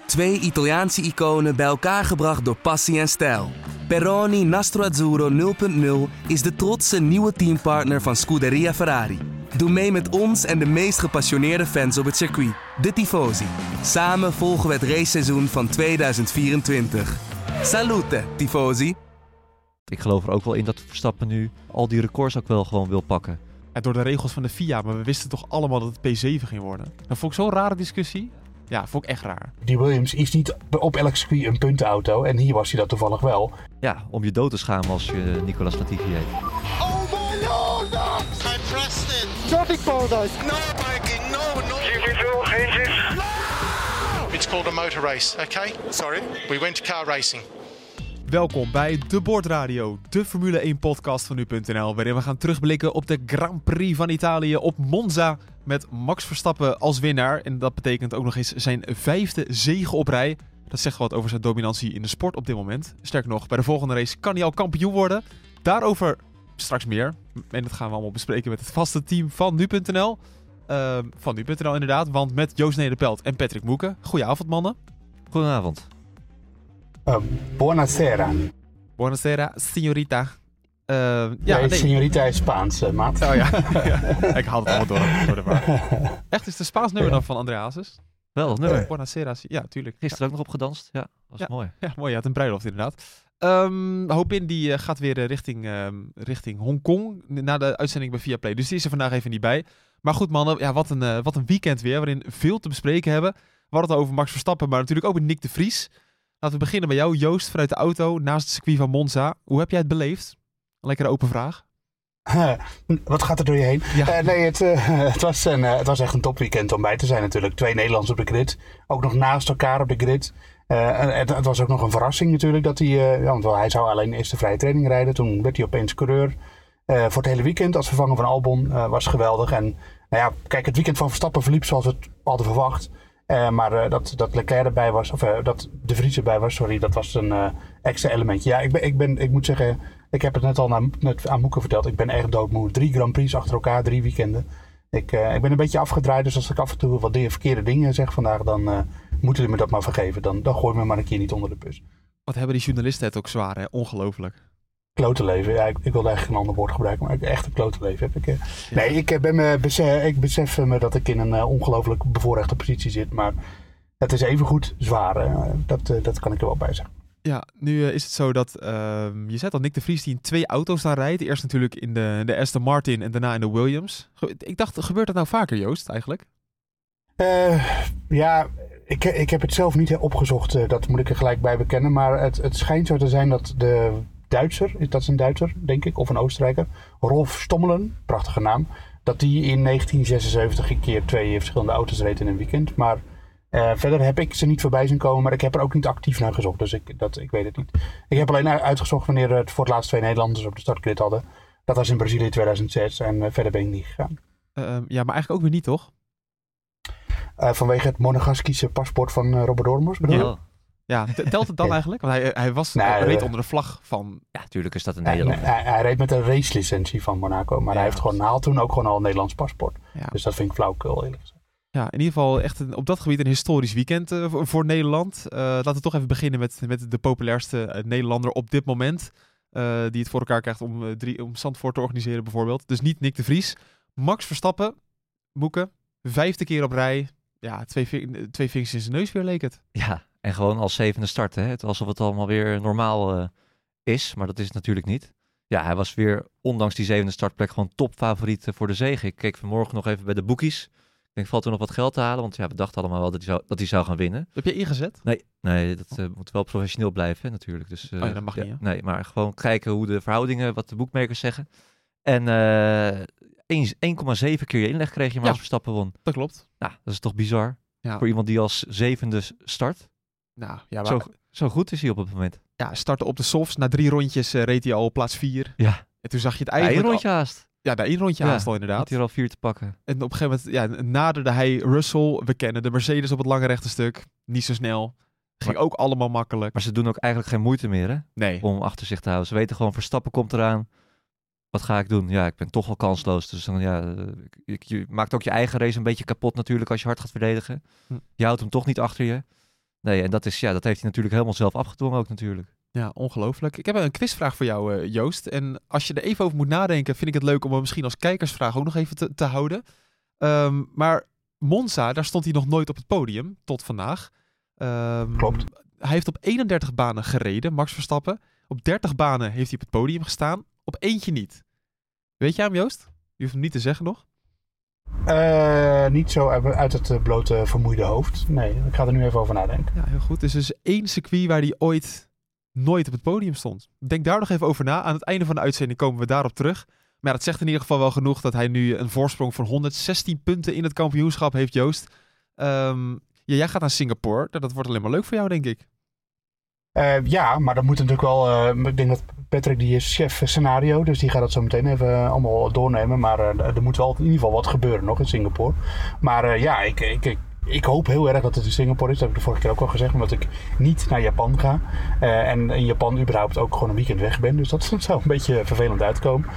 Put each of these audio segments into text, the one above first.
Twee Italiaanse iconen bij elkaar gebracht door passie en stijl. Peroni Nastro Azzurro 0.0 is de trotse nieuwe teampartner van Scuderia Ferrari. Doe mee met ons en de meest gepassioneerde fans op het circuit, de Tifosi. Samen volgen we het raceseizoen van 2024. Salute, Tifosi! Ik geloof er ook wel in dat Verstappen nu al die records ook wel gewoon wil pakken. Ja, door de regels van de FIA, maar we wisten toch allemaal dat het P7 ging worden. Dat vond ik zo'n rare discussie. Ja, vond ik echt raar. Die Williams is niet op elk circuit een puntenauto en hier was hij dat toevallig wel. Ja, om je dood te schamen als je Nicolas Latifi heet. Oh my lord! I pressed it! Traffic paradise! No, Mikey, no! It's called a motor race, okay? Sorry? We went to car racing. Welkom bij De Bordradio, de Formule 1 podcast van nu.nl, waarin we gaan terugblikken op de Grand Prix van Italië op Monza met Max Verstappen als winnaar. En dat betekent ook nog eens zijn 5e zege op rij. Dat zegt wat over zijn dominantie in de sport op dit moment. Sterker nog, bij de volgende race kan hij al kampioen worden. Daarover straks meer. En dat gaan we allemaal bespreken met het vaste team van nu.nl. Van nu.nl inderdaad, want met Joost Nederpelt en Patrick Moeken. Goedenavond, mannen. Goedenavond. Buonasera. Buonasera, signorita. Signorita is Spaans, maat. Oh ja. Ik haal het allemaal door de war. Echt, is het een Spaans nummer dan van André Hazes? Wel, nummer. Buonasera, ja, tuurlijk. Gisteren ook nog op gedanst. Ja, was mooi. Ja, mooi. Ja, het een bruiloft inderdaad. Hopin die gaat weer richting Hongkong na de uitzending bij Viaplay. Dus die is er vandaag even niet bij. Maar goed mannen, ja, wat een weekend weer waarin veel te bespreken hebben. We hadden het over Max Verstappen, maar natuurlijk ook met Nick de Vries. Laten we beginnen bij jou, Joost, vanuit de auto naast het circuit van Monza. Hoe heb jij het beleefd? Een lekkere open vraag. Wat gaat er door je heen? Ja. Het was echt een topweekend om bij te zijn natuurlijk. 2 Nederlanders op de grid. Ook nog naast elkaar op de grid. Het was ook nog een verrassing natuurlijk dat hij... want hij zou alleen eerst de vrije training rijden. Toen werd hij opeens coureur. Voor het hele weekend als vervanger van Albon was geweldig. En nou ja, kijk, het weekend van Verstappen verliep zoals we het hadden verwacht. Maar dat Leclerc erbij was, of dat De Vries erbij was, dat was een extra elementje. Ja, ik moet zeggen, ik heb het net al aan Moeke verteld. Ik ben echt doodmoe. 3 Grand Prix achter elkaar, 3 weekenden. Ik ben een beetje afgedraaid, dus als ik af en toe wat verkeerde dingen zeg vandaag, dan moeten jullie me dat maar vergeven. Dan gooi me maar een keer niet onder de bus. Wat hebben die journalisten het ook zwaar, hè? Ongelooflijk. Klote leven, ja, ik wilde eigenlijk een ander woord gebruiken, maar echt een klote leven heb ik. Nee, ik besef me dat ik in een ongelooflijk bevoorrechte positie zit, maar het is evengoed zwaar, dat kan ik er wel bij zeggen. Ja, nu is het zo dat, je zei al, Nick de Vries die in 2 auto's daar rijdt. Eerst natuurlijk in de Aston Martin en daarna in de Williams. Ik dacht, gebeurt dat nou vaker, Joost, eigenlijk? Ik heb het zelf niet opgezocht, dat moet ik er gelijk bij bekennen, maar het schijnt zo te zijn dat de Duitser, dat is een Duitser, denk ik, of een Oostenrijker. Rolf Stommelen, prachtige naam. Dat die in 1976 een keer 2 verschillende auto's reed in een weekend. Maar verder heb ik ze niet voorbij zien komen, maar ik heb er ook niet actief naar gezocht. Dus ik weet het niet. Ik heb alleen uitgezocht wanneer het voor het laatst 2 Nederlanders op de startgrid hadden. Dat was in Brazilië 2006 en verder ben ik niet gegaan. Ja, maar eigenlijk ook weer niet, toch? Vanwege het Monegaskische paspoort van Robert Dormers, bedoel je? Ja. Ja, telt het dan eigenlijk? Want hij reed onder de vlag van... Ja, natuurlijk is dat een Nederlander. Hij reed met een racelicentie van Monaco, maar hij had toen ook gewoon al een Nederlands paspoort. Ja. Dus dat vind ik flauwekul, eerlijk gezegd. Ja, in ieder geval echt op dat gebied een historisch weekend voor Nederland. Laten we toch even beginnen met de populairste Nederlander op dit moment. Die het voor elkaar krijgt om Zandvoort te organiseren bijvoorbeeld. Dus niet Nick de Vries. Max Verstappen, Moeke, 5e keer op rij. Ja, 2 vingers in zijn neus weer leek het. Ja, en gewoon als 7e start. Hè? Alsof het allemaal weer normaal is, maar dat is het natuurlijk niet. Ja, hij was weer, ondanks die 7e startplek, gewoon topfavoriet voor de zege. Ik keek vanmorgen nog even bij de boekies. Ik denk, valt er nog wat geld te halen? Want ja, we dachten allemaal wel dat hij zou gaan winnen. Heb je ingezet? Nee, dat moet wel professioneel blijven hè, natuurlijk. Dus, dat mag niet, hè? Nee, maar gewoon kijken hoe de verhoudingen, wat de boekmakers zeggen. En 1,7 keer je inleg kreeg je maar als Verstappen won. Dat klopt. Nou, dat is toch bizar? Ja. Voor iemand die als 7e start. Nou, ja, maar... Zo goed is hij op het moment. Ja, startte op de softs. Na 3 rondjes reed hij al op plaats 4. Ja. En toen zag je het eigenlijk... 1 rondje haast. Ja, na 1 rondje haast al inderdaad. Had hij er al 4 te pakken. En op een gegeven moment naderde hij Russell. We kennen de Mercedes op het lange rechte stuk. Niet zo snel. Ging ook allemaal makkelijk. Maar ze doen ook eigenlijk geen moeite meer, hè? Nee. Om achter zich te houden. Ze weten gewoon, Verstappen komt eraan. Wat ga ik doen? Ja, ik ben toch wel kansloos. Dus dan, je maakt ook je eigen race een beetje kapot natuurlijk als je hard gaat verdedigen. Je houdt hem toch niet achter je. Nee, en dat heeft hij natuurlijk helemaal zelf afgedwongen ook natuurlijk. Ja, ongelooflijk. Ik heb een quizvraag voor jou, Joost. En als je er even over moet nadenken, vind ik het leuk om hem misschien als kijkersvraag ook nog even te houden. Maar Monza, daar stond hij nog nooit op het podium, tot vandaag. Klopt. Hij heeft op 31 banen gereden, Max Verstappen. Op 30 banen heeft hij op het podium gestaan. Op eentje niet. Weet jij hem, Joost? Je hoeft hem niet te zeggen nog. Niet zo uit het blote vermoeide hoofd. Nee, ik ga er nu even over nadenken. Ja, heel goed. Dus er is 1 circuit waar hij ooit nooit op het podium stond. Denk daar nog even over na. Aan het einde van de uitzending komen we daarop terug. Maar dat zegt in ieder geval wel genoeg dat hij nu een voorsprong van 116 punten in het kampioenschap heeft, Joost. Jij gaat naar Singapore. Dat wordt alleen maar leuk voor jou, denk ik. Ja, maar dat moet natuurlijk wel... ik denk dat Patrick, die is chef scenario, dus die gaat dat zo meteen even allemaal doornemen. Maar er moet wel in ieder geval wat gebeuren nog in Singapore. Maar ik hoop heel erg dat het in Singapore is. Dat heb ik de vorige keer ook al gezegd, omdat ik niet naar Japan ga. En in Japan überhaupt ook gewoon een weekend weg ben. Dus dat zou een beetje vervelend uitkomen.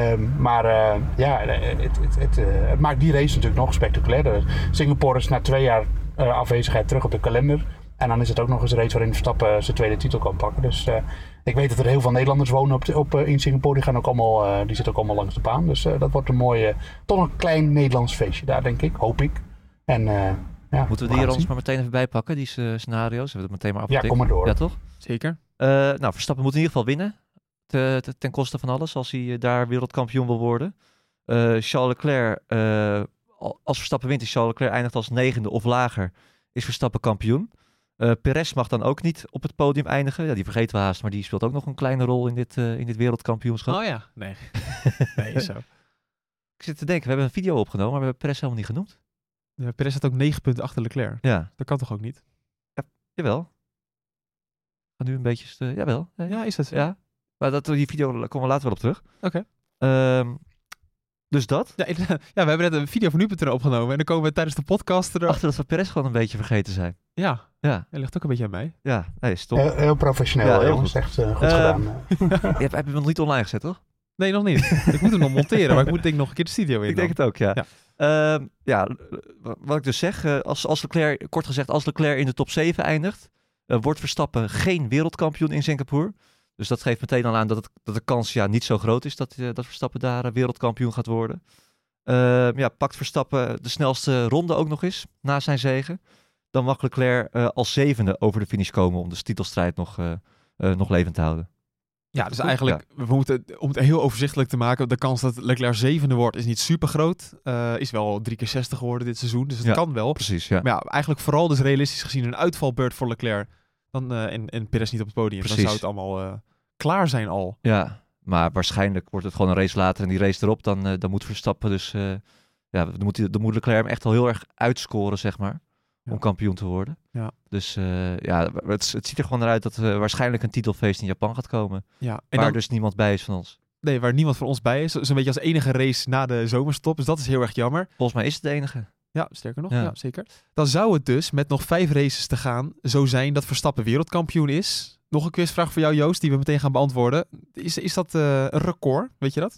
Het maakt die race natuurlijk nog spectaculairder. Singapore is na 2 jaar afwezigheid terug op de kalender. En dan is het ook nog eens een race waarin Verstappen zijn tweede titel kan pakken. Dus ik weet dat er heel veel Nederlanders wonen in Singapore. Die zitten ook allemaal langs de baan. Dus dat wordt een mooie, toch een klein Nederlands feestje daar, denk ik. Hoop ik. En, moeten we die er ons maar meteen even bijpakken, die scenario's? Hebben we het meteen maar afgetikt? Ja, kom maar door. Ja, toch? Zeker. Verstappen moet in ieder geval winnen. Ten koste van alles, als hij daar wereldkampioen wil worden. Charles Leclerc, als Verstappen wint, is Charles Leclerc eindigt als 9e of lager, is Verstappen kampioen. Perez mag dan ook niet op het podium eindigen. Ja, die vergeten we haast, maar die speelt ook nog een kleine rol in dit wereldkampioenschap. Oh ja, nee. Nee, zo. Ik zit te denken, we hebben een video opgenomen, maar we hebben Perez helemaal niet genoemd. Ja, Perez staat ook 9 punten achter Leclerc. Ja. Dat kan toch ook niet? Ja, jawel. Ga nu een beetje... jawel. Ja, is dat zo? Ja. Maar die video komen we later wel op terug. Oké. Dus dat. Ja, we hebben net een video van nu.nl opgenomen. En dan komen we tijdens de podcast achter dat we Perez gewoon een beetje vergeten zijn. Ja. Ja. Dat ligt ook een beetje aan mij. Ja, nee, stop. Heel professioneel, ja, heel jongens. goed. Echt goed gedaan. Heb je hem nog niet online gezet, toch? Nee, nog niet. Ik moet hem nog monteren, maar ik moet denk ik nog een keer de studio in. Ik denk het ook, ja. Wat ik dus zeg, als Leclerc, kort gezegd, als Leclerc in de top 7 eindigt, wordt Verstappen geen wereldkampioen in Singapore. Dus dat geeft meteen al aan dat de kans niet zo groot is dat Verstappen daar wereldkampioen gaat worden. Pakt Verstappen de snelste ronde ook nog eens, na zijn zege. Dan mag Leclerc als 7e over de finish komen om de titelstrijd nog levend te houden. Ja, dus eigenlijk, we moeten, om het heel overzichtelijk te maken, de kans dat Leclerc 7e wordt is niet super groot. Is wel 3 keer 60 geworden dit seizoen, dus het kan wel. Precies, ja. Maar ja, eigenlijk vooral dus realistisch gezien een uitvalbeurt voor Leclerc dan, en Perez niet op het podium. Precies. Dan zou het allemaal klaar zijn al. Ja, maar waarschijnlijk wordt het gewoon een race later en die race erop, dan moet Verstappen dus... dan moet Leclerc hem echt al heel erg uitscoren, zeg maar. Om kampioen te worden. Ja. Dus het ziet er gewoon naar uit dat er waarschijnlijk een titelfeest in Japan gaat komen. Ja. En waar dus niemand bij is van ons. Nee, waar niemand van ons bij is. Zo'n beetje als enige race na de zomerstop. Dus dat is heel erg jammer. Volgens mij is het de enige. Ja, sterker nog. Ja, zeker. Dan zou het dus met nog 5 races te gaan zo zijn dat Verstappen wereldkampioen is. Nog een quizvraag voor jou, Joost, die we meteen gaan beantwoorden. Is dat een record? Weet je dat?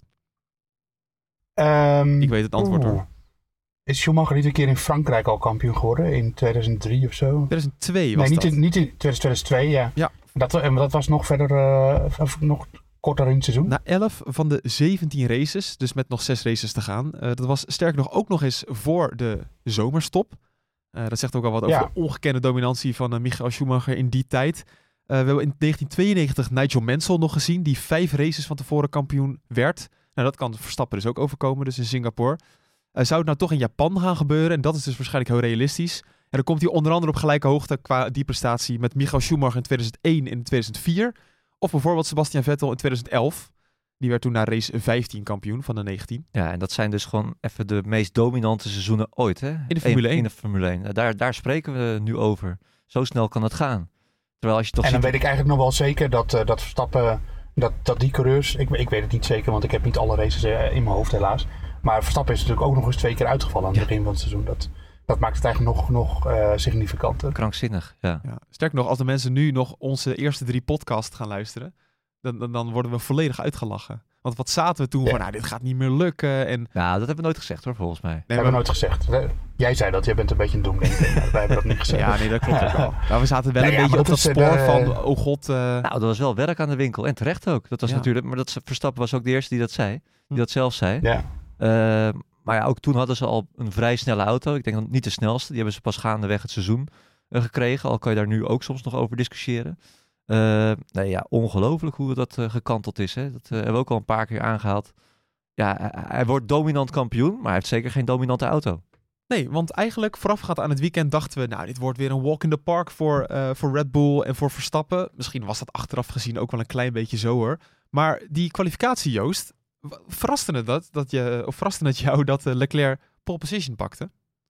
Ik weet het antwoord hoor. Is Schumacher niet een keer in Frankrijk al kampioen geworden? In 2003 of zo? 2002 was dat. Nee, niet in 2002, ja. Dat was nog verder, nog korter in het seizoen. Na 11 van de 17 races, dus met nog 6 races te gaan. Dat was sterker nog ook nog eens voor de zomerstop. Dat zegt ook al wat over de ongekende dominantie van Michael Schumacher in die tijd. We hebben in 1992 Nigel Mansell nog gezien, die 5 races van tevoren kampioen werd. Nou, dat kan Verstappen dus ook overkomen, dus in Singapore. Zou het nou toch in Japan gaan gebeuren? En dat is dus waarschijnlijk heel realistisch. En dan komt hij onder andere op gelijke hoogte qua die prestatie met Michael Schumacher in 2001 en 2004. Of bijvoorbeeld Sebastian Vettel in 2011. Die werd toen na race 15 kampioen van de 19. Ja, en dat zijn dus gewoon even de meest dominante seizoenen ooit, hè? In de Formule 1. In de Formule 1. Daar spreken we nu over. Zo snel kan het gaan. Terwijl als je toch en dan weet ik eigenlijk nog wel zeker dat Verstappen, dat die coureurs, ik weet het niet zeker, want ik heb niet alle races in mijn hoofd helaas. Maar Verstappen is natuurlijk ook nog eens 2 keer uitgevallen aan het begin van het seizoen. Dat maakt het eigenlijk nog significanter. Krankzinnig, ja. Sterker nog, als de mensen nu nog onze eerste 3 podcasts gaan luisteren, dan worden we volledig uitgelachen. Want wat zaten we toen van, dit gaat niet meer lukken. En... Nou, dat hebben we nooit gezegd hoor, volgens mij. Nee, hebben we nooit gezegd. Jij zei dat, jij bent een beetje een doemdenker. Maar wij hebben dat niet gezegd. Ja, nee, dat klopt ook wel. Nou, we zaten wel een beetje op dat spoor van, oh god. Nou, dat was wel werk aan de winkel. En terecht ook. Dat was natuurlijk, maar Verstappen was ook de eerste die dat zei. Die dat zelf zei. Ja. Maar ja, ook toen hadden ze al een vrij snelle auto. Ik denk dat niet de snelste. Die hebben ze pas gaandeweg het seizoen gekregen. Al kan je daar nu ook soms nog over discussiëren. Nee, ja, ongelooflijk hoe dat gekanteld is. Hè? Dat hebben we ook al een paar keer aangehaald. Ja, hij wordt dominant kampioen, maar hij heeft zeker geen dominante auto. Nee, want eigenlijk voorafgaand aan het weekend dachten we, nou, dit wordt weer een walk in the park voor Red Bull en voor Verstappen. Misschien was dat achteraf gezien ook wel een klein beetje zo hoor. Maar die kwalificatie, Joost, verraste het jou dat Leclerc pole position pakte?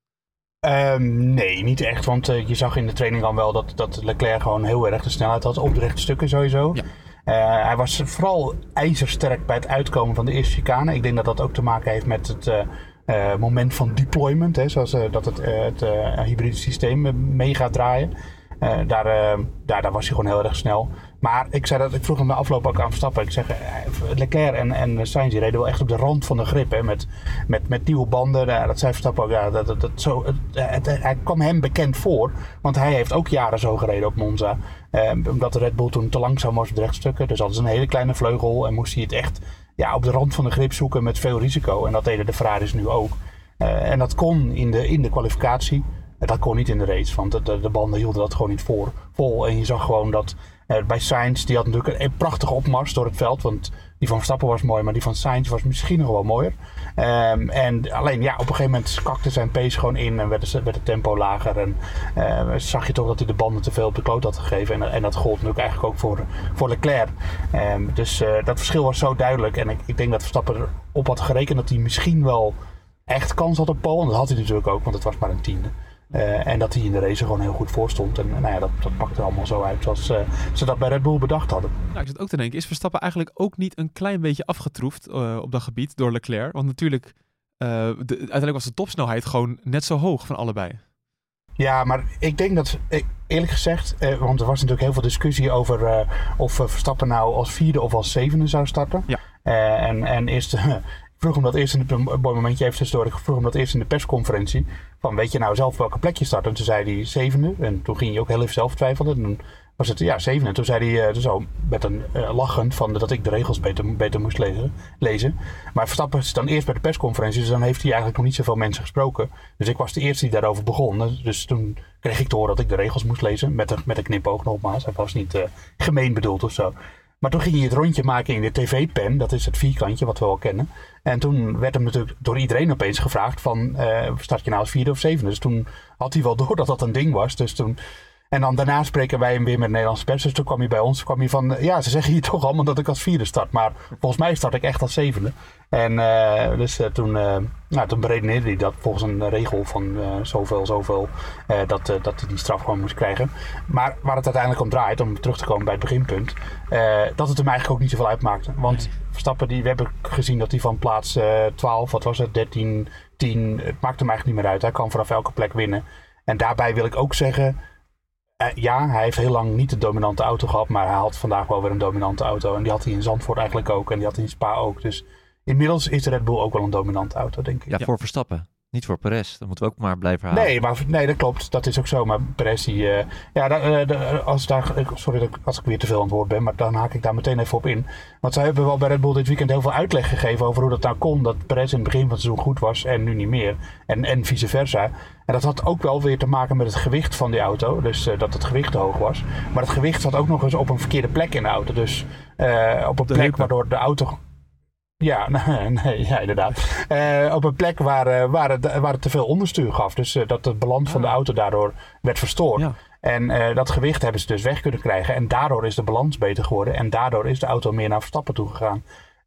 Nee, niet echt. Want je zag in de training al wel dat Leclerc gewoon heel erg de snelheid had. Op de rechte stukken sowieso. Ja. Hij was vooral ijzersterk bij het uitkomen van de eerste chicane. Ik denk dat dat ook te maken heeft met het moment van deployment. Hè, zoals dat het hybride systeem mee gaat draaien. Daar was hij gewoon heel erg snel. Maar ik vroeg hem de afloop ook aan Verstappen. Ik zeg, Leclerc en Sainz die reden wel echt op de rand van de grip. Hè, met nieuwe banden. Dat zei Verstappen ook. Ja, hij kwam hem bekend voor. Want hij heeft ook jaren zo gereden op Monza. Omdat de Red Bull toen te langzaam was op de rechtstukken. Dus hadden ze een hele kleine vleugel. En moest hij het echt op de rand van de grip zoeken met veel risico. En dat deden de Ferraris nu ook. En dat kon in de kwalificatie. Dat kon niet in de race, want de banden hielden dat gewoon niet vol. En je zag gewoon dat bij Sainz, die had natuurlijk een prachtige opmars door het veld. Want die van Verstappen was mooi, maar die van Sainz was misschien nog wel mooier. En alleen op een gegeven moment kakte zijn pace gewoon in en werd het tempo lager. En zag je toch dat hij de banden te veel op de kloot had gegeven. En dat gold natuurlijk eigenlijk ook voor Leclerc. Dus dat verschil was zo duidelijk. En ik denk dat Verstappen erop had gerekend dat hij misschien wel echt kans had op pole. En dat had hij natuurlijk ook, want het was maar een tiende. En dat hij in de race gewoon heel goed voor stond. En dat pakte allemaal zo uit zoals ze dat bij Red Bull bedacht hadden. Nou, ik zit ook te denken, is Verstappen eigenlijk ook niet een klein beetje afgetroefd op dat gebied door Leclerc? Want natuurlijk, uiteindelijk was de topsnelheid gewoon net zo hoog van allebei. Ja, maar ik denk dat, eerlijk gezegd, want er was natuurlijk heel veel discussie over of Verstappen nou als vierde of als zevende zou starten. Ja. En eerst... Ik vroeg hem dat eerst in een mooi momentje even tussendoor. Ik vroeg hem dat eerst in de persconferentie. Van weet je nou zelf welke plek je start? En toen zei hij zevende. En toen ging hij ook heel even zelf twijfelen. En toen was het zevende. En toen zei hij zo met een lachend van dat ik de regels beter moest lezen. Maar Verstappen is dan eerst bij de persconferentie. Dus dan heeft hij eigenlijk nog niet zoveel mensen gesproken. Dus ik was de eerste die daarover begon. Dus toen kreeg ik te horen dat ik de regels moest lezen. Met een knipoog nogmaals. Hij was niet gemeen bedoeld of zo. Maar toen ging hij het rondje maken in de tv-pen. Dat is het vierkantje wat we wel kennen. En toen werd hem natuurlijk door iedereen opeens gevraagd van... start je nou als vierde of zevende? Dus toen had hij wel door dat dat een ding was. Dus toen... En dan daarna spreken wij hem weer met de Nederlandse pers. Dus toen kwam hij bij ons van... ze zeggen hier toch allemaal dat ik als vierde start. Maar volgens mij start ik echt als zevende. En toen beredeneerde hij dat volgens een regel van zoveel... dat hij die straf gewoon moest krijgen. Maar waar het uiteindelijk om draait, om terug te komen bij het beginpunt... dat het hem eigenlijk ook niet zoveel uitmaakte. Want Verstappen, we hebben gezien dat hij van plaats 12, wat was het, 13, 10... Het maakt hem eigenlijk niet meer uit. Hij kan vanaf elke plek winnen. En daarbij wil ik ook zeggen... hij heeft heel lang niet de dominante auto gehad, maar hij had vandaag wel weer een dominante auto. En die had hij in Zandvoort eigenlijk ook en die had hij in Spa ook. Dus inmiddels is de Red Bull ook wel een dominante auto, denk ik. Ja, voor Verstappen. Niet voor Perez. Dat moeten we ook maar blijven halen. Nee, dat klopt. Dat is ook zo. Maar Perez, sorry als ik weer te veel aan het woord ben, maar dan haak ik daar meteen even op in. Want zij hebben wel bij Red Bull dit weekend heel veel uitleg gegeven over hoe dat nou kon. Dat Perez in het begin van het seizoen goed was en nu niet meer. En vice versa. En dat had ook wel weer te maken met het gewicht van die auto. Dus dat het gewicht te hoog was. Maar het gewicht zat ook nog eens op een verkeerde plek in de auto. Dus op een plek waardoor de auto... Ja, inderdaad. Op een plek waar het te veel onderstuur gaf. Dus dat het balans van de auto daardoor werd verstoord. Ja. En dat gewicht hebben ze dus weg kunnen krijgen. En daardoor is de balans beter geworden. En daardoor is de auto meer naar Verstappen toe gegaan.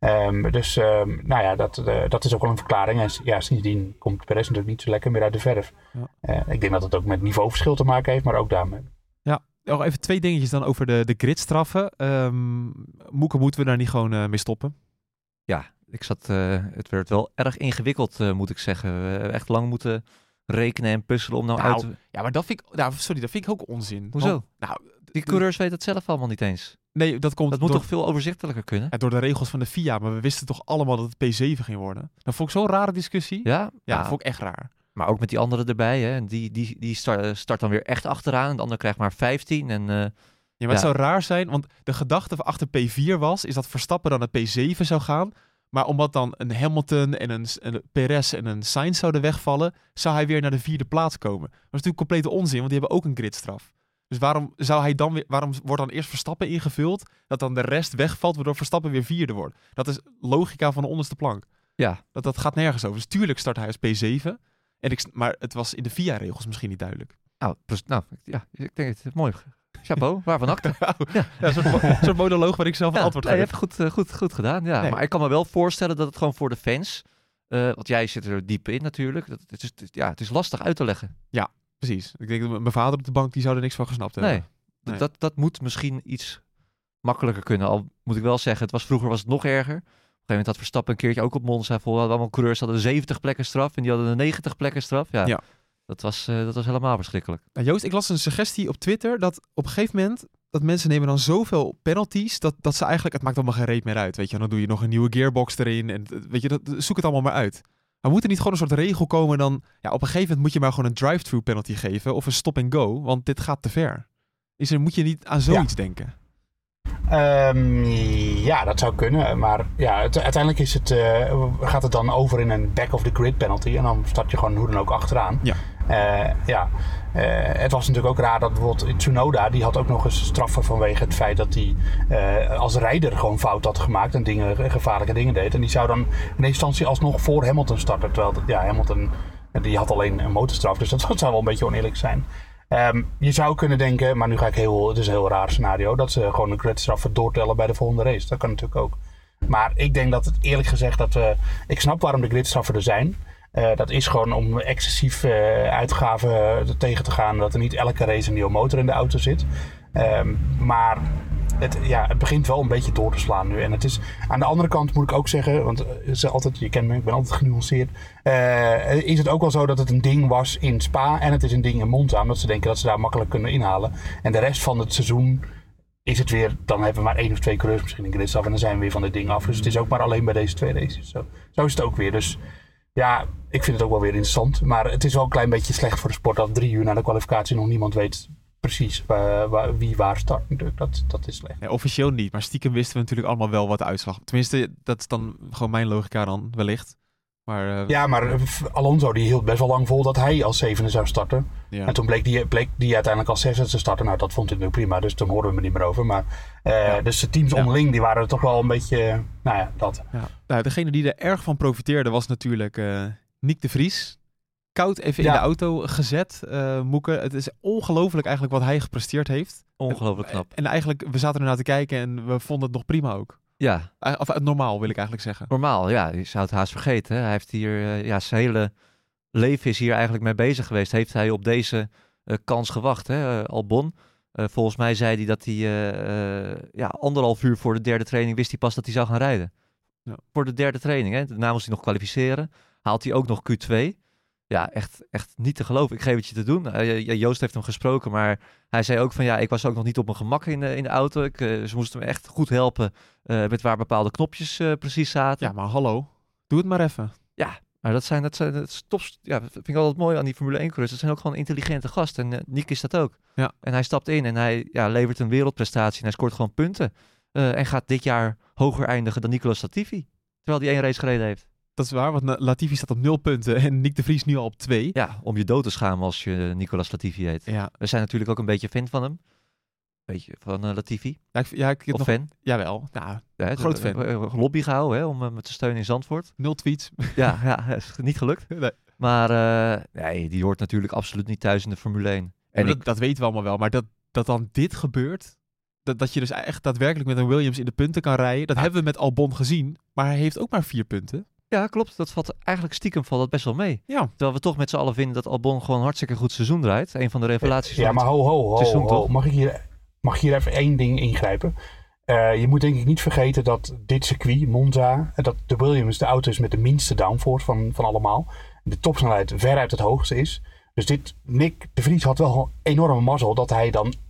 Dat is ook wel een verklaring. En sindsdien komt Perez natuurlijk niet zo lekker meer uit de verf. Ja. Ik denk dat het ook met niveauverschil te maken heeft, maar ook daarmee. Ja, nog even 2 dingetjes dan over de gridstraffen. Moeten we daar niet gewoon mee stoppen? Ja, het werd wel erg ingewikkeld, moet ik zeggen. We hebben echt lang moeten rekenen en puzzelen om uit te... Ja, maar dat vind ik ook onzin. Hoezo? Die coureurs weten het zelf allemaal niet eens. Nee, dat komt Dat moet door, toch veel overzichtelijker kunnen? door de regels van de FIA. Maar we wisten toch allemaal dat het P7 ging worden. Dat vond ik zo'n rare discussie. Ja? Ja, Nou, vond ik echt raar. maar ook met die anderen erbij. Hè? En die start dan weer echt achteraan. En de ander krijgt maar 15. En Ja, maar het zou raar zijn, want de gedachte achter P4 is dat Verstappen dan naar P7 zou gaan. Maar omdat dan een Hamilton en een Perez en een Sainz zouden wegvallen, zou hij weer naar de 4e plaats komen. Dat is natuurlijk complete onzin, want die hebben ook een gridstraf. Dus waarom wordt dan eerst Verstappen ingevuld, dat dan de rest wegvalt, waardoor Verstappen weer 4e wordt? Dat is logica van de onderste plank. ja, Dat gaat nergens over. Dus tuurlijk start hij als P7, maar het was in de FIA-regels misschien niet duidelijk. ik denk het is mooi. Chapeau, waarvan acte. Ja, een soort monoloog waar ik zelf een antwoord Je geef. hebt goed gedaan. Ja. Nee. Maar ik kan me wel voorstellen dat het gewoon voor de fans, want jij zit er diep in natuurlijk, het is lastig uit te leggen. Precies. Ik denk dat mijn vader op de bank, die zou er niks van gesnapt hebben. Nee, Nee. Dat moet misschien iets makkelijker kunnen. Al moet ik wel zeggen, vroeger was het nog erger. Op een gegeven moment had Verstappen een keertje ook op Monza vol. Allemaal coureurs hadden 70 plekken straf en die hadden een 90 plekken straf. Ja. Dat was helemaal verschrikkelijk. Nou, Joost, ik las een suggestie op Twitter dat op een gegeven moment dat mensen nemen dan zoveel penalties dat ze eigenlijk, het maakt allemaal geen reet meer uit, weet je. Dan doe je nog een nieuwe gearbox erin en weet je, zoek het allemaal maar uit. Maar moet er niet gewoon een soort regel komen dan, ja, op een gegeven moment moet je maar gewoon een drive-thru penalty geven of een stop-and-go, want dit gaat te ver. Moet je niet aan zoiets denken? Ja, dat zou kunnen. Maar ja, uiteindelijk gaat het dan over in een back-of-the-grid penalty. En dan start je gewoon hoe dan ook achteraan. Ja. Het was natuurlijk ook raar dat bijvoorbeeld Tsunoda, die had ook nog eens straffen vanwege het feit dat hij als rijder gewoon fout had gemaakt en gevaarlijke dingen deed. En die zou dan in eerste instantie alsnog voor Hamilton starten. Terwijl Hamilton, die had alleen een motorstraf. Dus dat zou wel een beetje oneerlijk zijn. Je zou kunnen denken, maar nu ga ik het is een heel raar scenario, dat ze gewoon de gridstraffen doortellen bij de volgende race. Dat kan natuurlijk ook. Maar ik denk dat het eerlijk gezegd ik snap waarom de gridstraffen er zijn. Dat is gewoon om excessief uitgaven tegen te gaan. Dat er niet elke race een nieuwe motor in de auto zit. Maar het begint wel een beetje door te slaan nu. En het is, aan de andere kant moet ik ook zeggen, want je kent me, ik ben altijd genuanceerd. Is het ook wel zo dat het een ding was in Spa en het is een ding in Monza. Omdat ze denken dat ze daar makkelijk kunnen inhalen. En de rest van het seizoen is het weer, dan hebben we maar 1 of 2 coureurs misschien in gridstraf. En dan zijn we weer van dit ding af. Dus het is ook maar alleen bij deze 2 races. Zo is het ook weer. Dus ja, ik vind het ook wel weer interessant. Maar het is wel een klein beetje slecht voor de sport dat 3 uur na de kwalificatie nog niemand weet precies wie waar start. Dat is slecht. Ja, officieel niet, maar stiekem wisten we natuurlijk allemaal wel wat de uitslag. Tenminste, dat is dan gewoon mijn logica dan wellicht. Maar, Ja, maar Alonso die hield best wel lang vol dat hij als 7e zou starten. Ja. En toen bleek die uiteindelijk als 6e te starten. Nou, dat vond ik nu prima, dus toen hoorden we er niet meer over. Maar dus de teams onderling, die waren er toch wel een beetje, dat. Ja. Nou, degene die er erg van profiteerde was natuurlijk Nick de Vries. Koud even in de auto gezet, Moeke. Het is ongelooflijk eigenlijk wat hij gepresteerd heeft. Ongelooflijk knap. En eigenlijk, we zaten ernaar te kijken en we vonden het nog prima ook. Ja. Of normaal, wil ik eigenlijk zeggen. Normaal, ja. Je zou het haast vergeten. Hè? Hij heeft hier, zijn hele leven is hier eigenlijk mee bezig geweest. Heeft hij op deze kans gewacht, hè? Albon. Volgens mij zei hij dat hij 1,5 uur voor de 3e training wist hij pas dat hij zou gaan rijden. Ja. Voor de 3e training, hè. Daarna moest hij nog kwalificeren. Haalt hij ook nog Q2. Ja, echt niet te geloven. Ik geef het je te doen. Joost heeft hem gesproken, maar hij zei ook van ik was ook nog niet op mijn gemak in de auto. Ze moesten me echt goed helpen met waar bepaalde knopjes precies zaten. Ja, maar hallo. Doe het maar even. Ja, maar dat is tops. Ja, dat vind ik altijd mooi aan die Formule 1-coureurs. Dat zijn ook gewoon intelligente gasten. En Nick is dat ook. Ja. En hij stapt in en hij levert een wereldprestatie en hij scoort gewoon punten. En gaat dit jaar hoger eindigen dan Nicolas Latifi. Terwijl hij 1 race gereden heeft. Dat is waar, want Latifi staat op 0 punten en Nick de Vries nu al op 2. Ja, om je dood te schamen als je Nicolas Latifi heet. Ja. We zijn natuurlijk ook een beetje fan van hem. Beetje van Latifi. Ik Of fan. Jawel. Ja, Ja, groot fan. Lobby gehouden om hem te steunen in Zandvoort. 0 tweets. Ja, is niet gelukt. Nee. Maar die hoort natuurlijk absoluut niet thuis in de Formule 1. En Dat weten we allemaal wel, maar dat dan dit gebeurt, dat je dus echt daadwerkelijk met een Williams in de punten kan rijden, dat hebben we met Albon gezien, maar hij heeft ook maar 4 punten. Ja, klopt. Dat valt eigenlijk stiekem dat best wel mee. Ja. Terwijl we toch met z'n allen vinden dat Albon gewoon een hartstikke goed seizoen draait. Een van de revelaties van maar ho. Mag ik hier even 1 ding ingrijpen? Je moet denk ik niet vergeten dat dit circuit, Monza, dat de Williams de auto is met de minste downforce van allemaal. De topsnelheid veruit het hoogste is. Dus Nick de Vries had wel enorme mazzel dat hij dan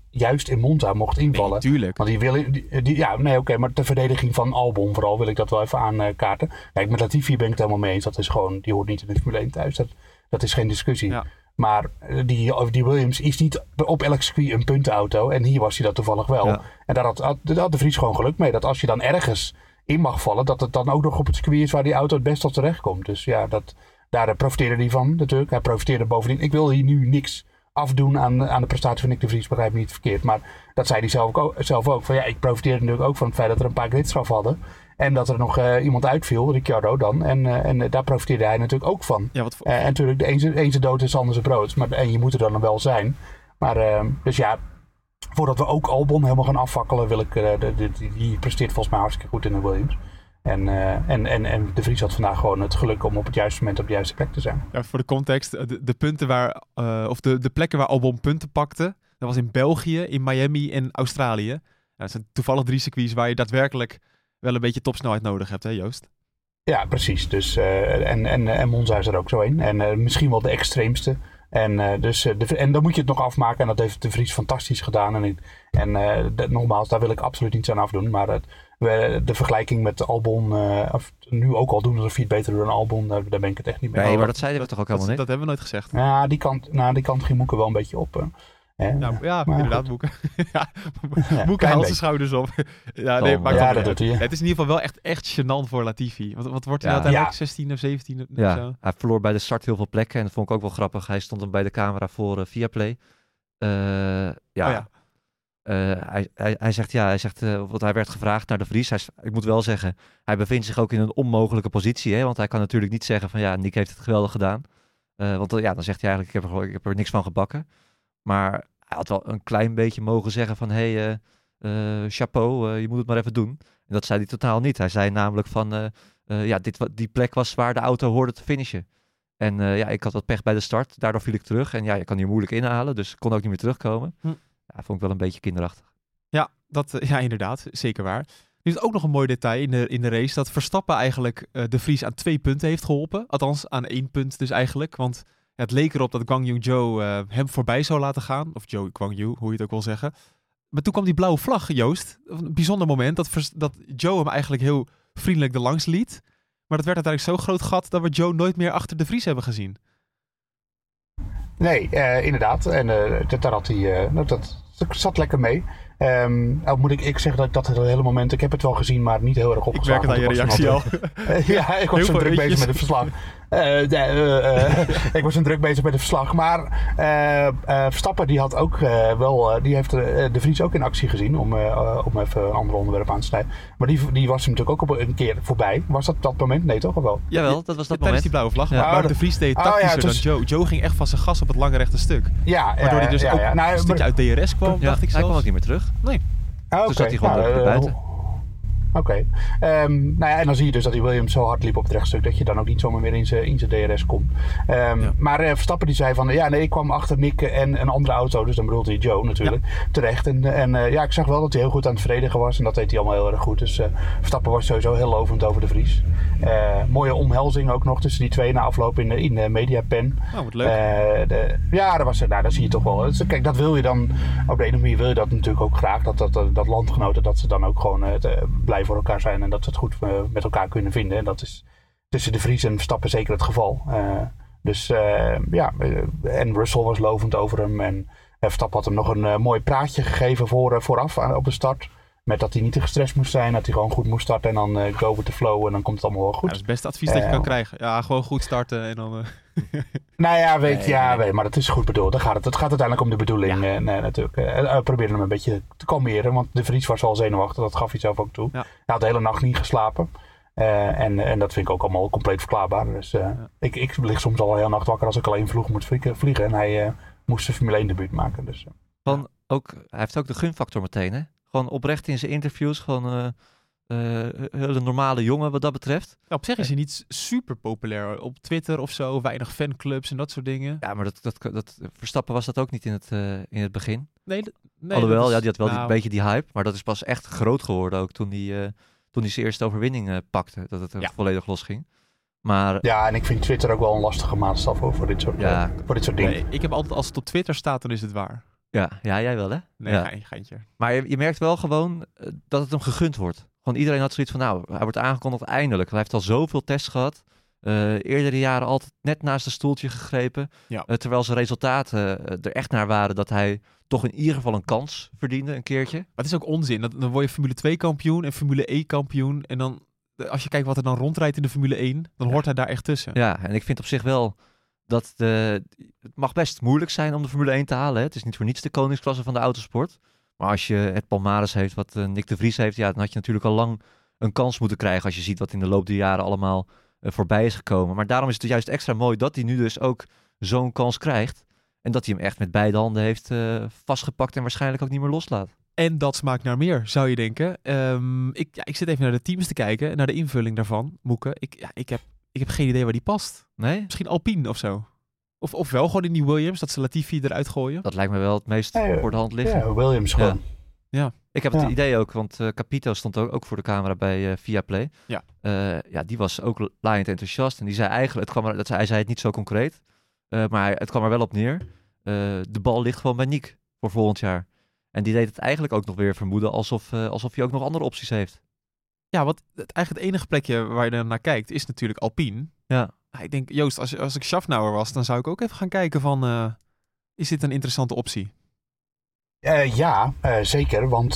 juist in Monza mocht invallen. Nee, tuurlijk. Want maar ter verdediging van Albon vooral wil ik dat wel even aankaarten. Kijk, met Latifi ben ik het helemaal mee eens. Dat is gewoon, die hoort niet in de Formule 1 thuis. Dat is geen discussie. Ja. Maar die Williams is niet op elk circuit een puntenauto. En hier was hij dat toevallig wel. Ja. En daar had de Vries gewoon geluk mee. Dat als je dan ergens in mag vallen, dat het dan ook nog op het circuit is waar die auto het best tot terecht komt. Dus ja, daar profiteerde hij van natuurlijk. Hij profiteerde bovendien. Ik wil hier nu niks afdoen aan de prestatie van Nick de Vries, begrijp me niet verkeerd. Maar dat zei hij zelf ook. Van ja, ik profiteerde natuurlijk ook van het feit dat er een paar gridstraf hadden. En dat er nog iemand uitviel, Ricciardo dan. En daar profiteerde hij natuurlijk ook van. Ja, en natuurlijk, de ene dood is anders brood. En je moet er dan wel zijn. Maar dus ja, voordat we ook Albon helemaal gaan afvakkelen, wil ik, die presteert volgens mij hartstikke goed in de Williams. En de Vries had vandaag gewoon het geluk om op het juiste moment op de juiste plek te zijn. Ja, voor de context, de punten de plekken waar Albon punten pakte, dat was in België, in Miami en Australië. Ja, dat zijn toevallig 3 circuits waar je daadwerkelijk wel een beetje topsnelheid nodig hebt, hè Joost? Ja, precies. Dus, en Monza is er ook zo in. En misschien wel de extreemste. En dan moet je het nog afmaken. En dat heeft de Vries fantastisch gedaan. Nogmaals, daar wil ik absoluut niets aan afdoen. Maar de vergelijking met Albon, of nu ook al doen alsof hij het beter doet dan Albon, daar ben ik het echt niet mee. Nee, maar dat zeiden we toch ook helemaal niet? Dat hebben we nooit gezegd. Ja, die kant ging Moeke wel een beetje op. Ja, inderdaad, Moeke. Moeke haalt zijn schouders op. Dat doet hij. Het is in ieder geval wel echt gênant voor Latifi. Wat wordt hij uiteindelijk? 16 of 17? Ja, zo? hij verloor bij de start heel veel plekken. En dat vond ik ook wel grappig. Hij stond hem bij de camera voor Viaplay. Hij zegt, want hij werd gevraagd naar de Vries. Ik moet wel zeggen, hij bevindt zich ook in een onmogelijke positie. Hè? Want hij kan natuurlijk niet zeggen van Nick heeft het geweldig gedaan. Want dan zegt hij eigenlijk, ik heb er niks van gebakken. Maar hij had wel een klein beetje mogen zeggen van chapeau, je moet het maar even doen. En dat zei hij totaal niet. Hij zei namelijk van, die plek was waar de auto hoorde te finishen. En ik had wat pech bij de start, daardoor viel ik terug. En je kan hier moeilijk inhalen, dus ik kon ook niet meer terugkomen. Ja, vond ik wel een beetje kinderachtig. Ja, inderdaad, zeker waar. Nu is het ook nog een mooi detail in de race, dat Verstappen eigenlijk de Vries aan 2 punten heeft geholpen. Althans, aan 1 punt dus eigenlijk, want het leek erop dat Guanyu Zhou hem voorbij zou laten gaan. Of Zhou Guanyu, hoe je het ook wil zeggen. Maar toen kwam die blauwe vlag, Joost. Een bijzonder moment dat Zhou hem eigenlijk heel vriendelijk erlangs liet. Maar dat werd uiteindelijk zo'n groot gat dat we Zhou nooit meer achter de Vries hebben gezien. Nee, inderdaad. En daar had hij... dat zat lekker mee. Moet ik zeggen dat het hele moment... Ik heb het wel gezien, maar niet heel erg opgeslagen. Ik merk het aan je reactie al. Ja, ik was zo druk bezig met het verslag. Ik was zo druk bezig met het verslag. Maar Verstappen die had ook die heeft de Vries ook in actie gezien. Om even een ander onderwerp aan te snijden. Maar die was hem natuurlijk ook een keer voorbij. Was dat moment? Nee, toch? Of wel? Jawel, dat was dat moment. Tijdens die blauwe vlag. Ja. Maar de Vries deed tactischer dan Zhou. Zhou ging echt van zijn gas op het lange rechte stuk. Waardoor hij dus ook een stukje uit DRS kwam, dacht ik zelfs. Hij kwam ook niet meer terug. Nee. Toen zat hij gewoon buiten. Oké. En dan zie je dus dat die Williams zo hard liep op het rechtstuk dat je dan ook niet zomaar meer in zijn DRS komt. Maar Verstappen die zei van ik kwam achter Nick en een andere auto, dus dan bedoelde hij Zhou natuurlijk, terecht. Ik zag wel dat hij heel goed aan het verdedigen was en dat deed hij allemaal heel erg goed. Dus Verstappen was sowieso heel lovend over de Vries. Mooie omhelzing ook nog tussen die twee na afloop in de mediapen. Oh, wat leuk. Dat zie je toch wel. Dus, kijk, dat wil je dan, op de ene manier wil je dat natuurlijk ook graag, dat landgenoten, dat ze dan ook gewoon blij voor elkaar zijn en dat ze het goed met elkaar kunnen vinden. En dat is tussen de Vries en Verstappen zeker het geval. En Russell was lovend over hem en Verstappen had hem nog een mooi praatje gegeven vooraf op de start. Met dat hij niet te gestrest moest zijn, dat hij gewoon goed moest starten en dan go with the flow en dan komt het allemaal wel goed. Ja, dat is het beste advies dat je kan krijgen. Ja, gewoon goed starten en dan... maar dat is goed bedoeld. Het gaat uiteindelijk om de bedoeling natuurlijk. Proberen hem een beetje te kalmeren, want de Vries was wel zenuwachtig, dat gaf hij zelf ook toe. Ja. Hij had de hele nacht niet geslapen. En dat vind ik ook allemaal compleet verklaarbaar. Dus ik lig soms al heel nacht wakker als ik alleen vroeg moet vliegen. En hij moest zijn Formule 1 debuut maken. Dus. Hij heeft ook de gunfactor meteen, hè? Gewoon oprecht in zijn interviews. Gewoon hele normale jongen wat dat betreft. Ja, op zich is hij niet super populair op Twitter of zo. Weinig fanclubs en dat soort dingen. Ja, maar dat Verstappen was dat ook niet in het begin. Nee, alhoewel, die had wel een beetje die hype. Maar dat is pas echt groot geworden ook toen hij zijn eerste overwinning pakte. Dat het volledig losging. Maar, en ik vind Twitter ook wel een lastige maatstaf voor dit soort dingen. Nee, ik heb altijd, als het op Twitter staat, dan is het waar. Ja, jij wel hè? Nee, Ja. geintje. Maar je merkt wel gewoon dat het hem gegund wordt. Gewoon iedereen had zoiets van, nou, hij wordt aangekondigd eindelijk. Hij heeft al zoveel tests gehad. Eerdere jaren altijd net naast een stoeltje gegrepen. Ja. Terwijl zijn resultaten er echt naar waren dat hij toch in ieder geval een kans verdiende, een keertje. Maar het is ook onzin. Dan word je Formule 2 kampioen en Formule E kampioen. En dan, als je kijkt wat er dan rondrijdt in de Formule 1, dan hoort hij daar echt tussen. Ja, en ik vind op zich wel dat het mag best moeilijk zijn om de Formule 1 te halen. Hè. Het is niet voor niets de koningsklasse van de autosport. Maar als je het palmares heeft wat Nick de Vries heeft, ja, dan had je natuurlijk al lang een kans moeten krijgen als je ziet wat in de loop der jaren allemaal voorbij is gekomen. Maar daarom is het juist extra mooi dat hij nu dus ook zo'n kans krijgt. En dat hij hem echt met beide handen heeft vastgepakt en waarschijnlijk ook niet meer loslaat. En dat smaakt naar meer, zou je denken. Ik zit even naar de teams te kijken, naar de invulling daarvan, Moeke. Ik heb geen idee waar die past. Nee? Misschien Alpine of zo. Of wel gewoon in die Williams, dat ze Latifi eruit gooien. Dat lijkt me wel het meest voor de hand liggen. Ja, Williams gewoon. Ik heb het idee ook, want Capito stond ook voor de camera bij Viaplay. Ja. Die was ook laaiend enthousiast. En die zei eigenlijk, hij zei het niet zo concreet, maar het kwam er wel op neer. De bal ligt gewoon bij Nick voor volgend jaar. En die deed het eigenlijk ook nog weer vermoeden alsof hij ook nog andere opties heeft. Ja, want eigenlijk het enige plekje waar je naar kijkt is natuurlijk Alpine. Ja. Ik denk, Joost, als ik Schaffnauer was, dan zou ik ook even gaan kijken van, is dit een interessante optie? Zeker. Want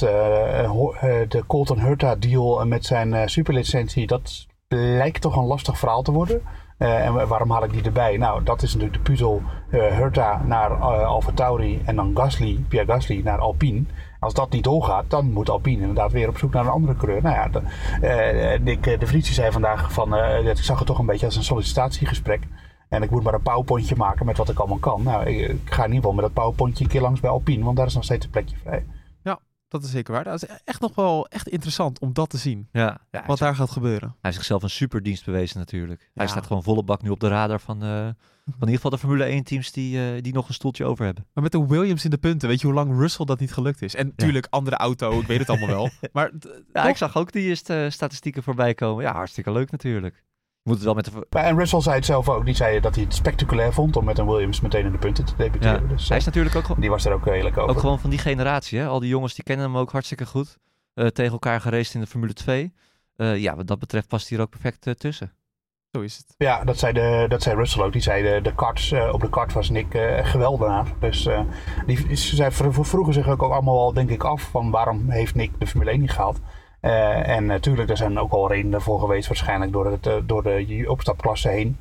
de Colton Herta deal met zijn superlicentie, dat lijkt toch een lastig verhaal te worden. En waarom haal ik die erbij? Nou, dat is natuurlijk de puzzel. Herta naar AlphaTauri en dan Pierre Gasly naar Alpine. Als dat niet doorgaat, dan moet Alpine inderdaad weer op zoek naar een andere coureur. Nou ja, Nick de Vries zei vandaag van, ik zag het toch een beetje als een sollicitatiegesprek. En ik moet maar een powerpointje maken met wat ik allemaal kan. Nou, ik ga in ieder geval met dat powerpointje een keer langs bij Alpine, want daar is nog steeds een plekje vrij. Ja, dat is zeker waar. Dat is echt nog wel echt interessant om dat te zien. Ja, wat daar gaat gebeuren. Hij heeft zichzelf een superdienst bewezen natuurlijk. Ja. Hij staat gewoon volle bak nu op de radar van in ieder geval de Formule 1 teams die nog een stoeltje over hebben. Maar met de Williams in de punten, weet je hoe lang Russell dat niet gelukt is? En natuurlijk andere auto, ik weet het allemaal wel. Maar ik zag ook die statistieken voorbij komen. Ja, hartstikke leuk natuurlijk. Je moet het wel met de... En Russell zei het zelf ook. Die zei dat hij het spectaculair vond om met een Williams meteen in de punten te debuteren. Ja. Dus, hij is natuurlijk ook die was er ook eerlijk over. Ook gewoon van die generatie. Hè? Al die jongens die kennen hem ook hartstikke goed. Tegen elkaar geraced in de Formule 2. Wat dat betreft past hij er ook perfect tussen. Zo is het. Ja, dat zei Russell ook. Die zei op de kart was Nick geweldenaar. Dus zij vroegen zich ook allemaal al denk ik af van waarom heeft Nick de Formule 1 niet gehaald. En natuurlijk, er zijn ook al redenen voor geweest waarschijnlijk door de opstapklasse heen.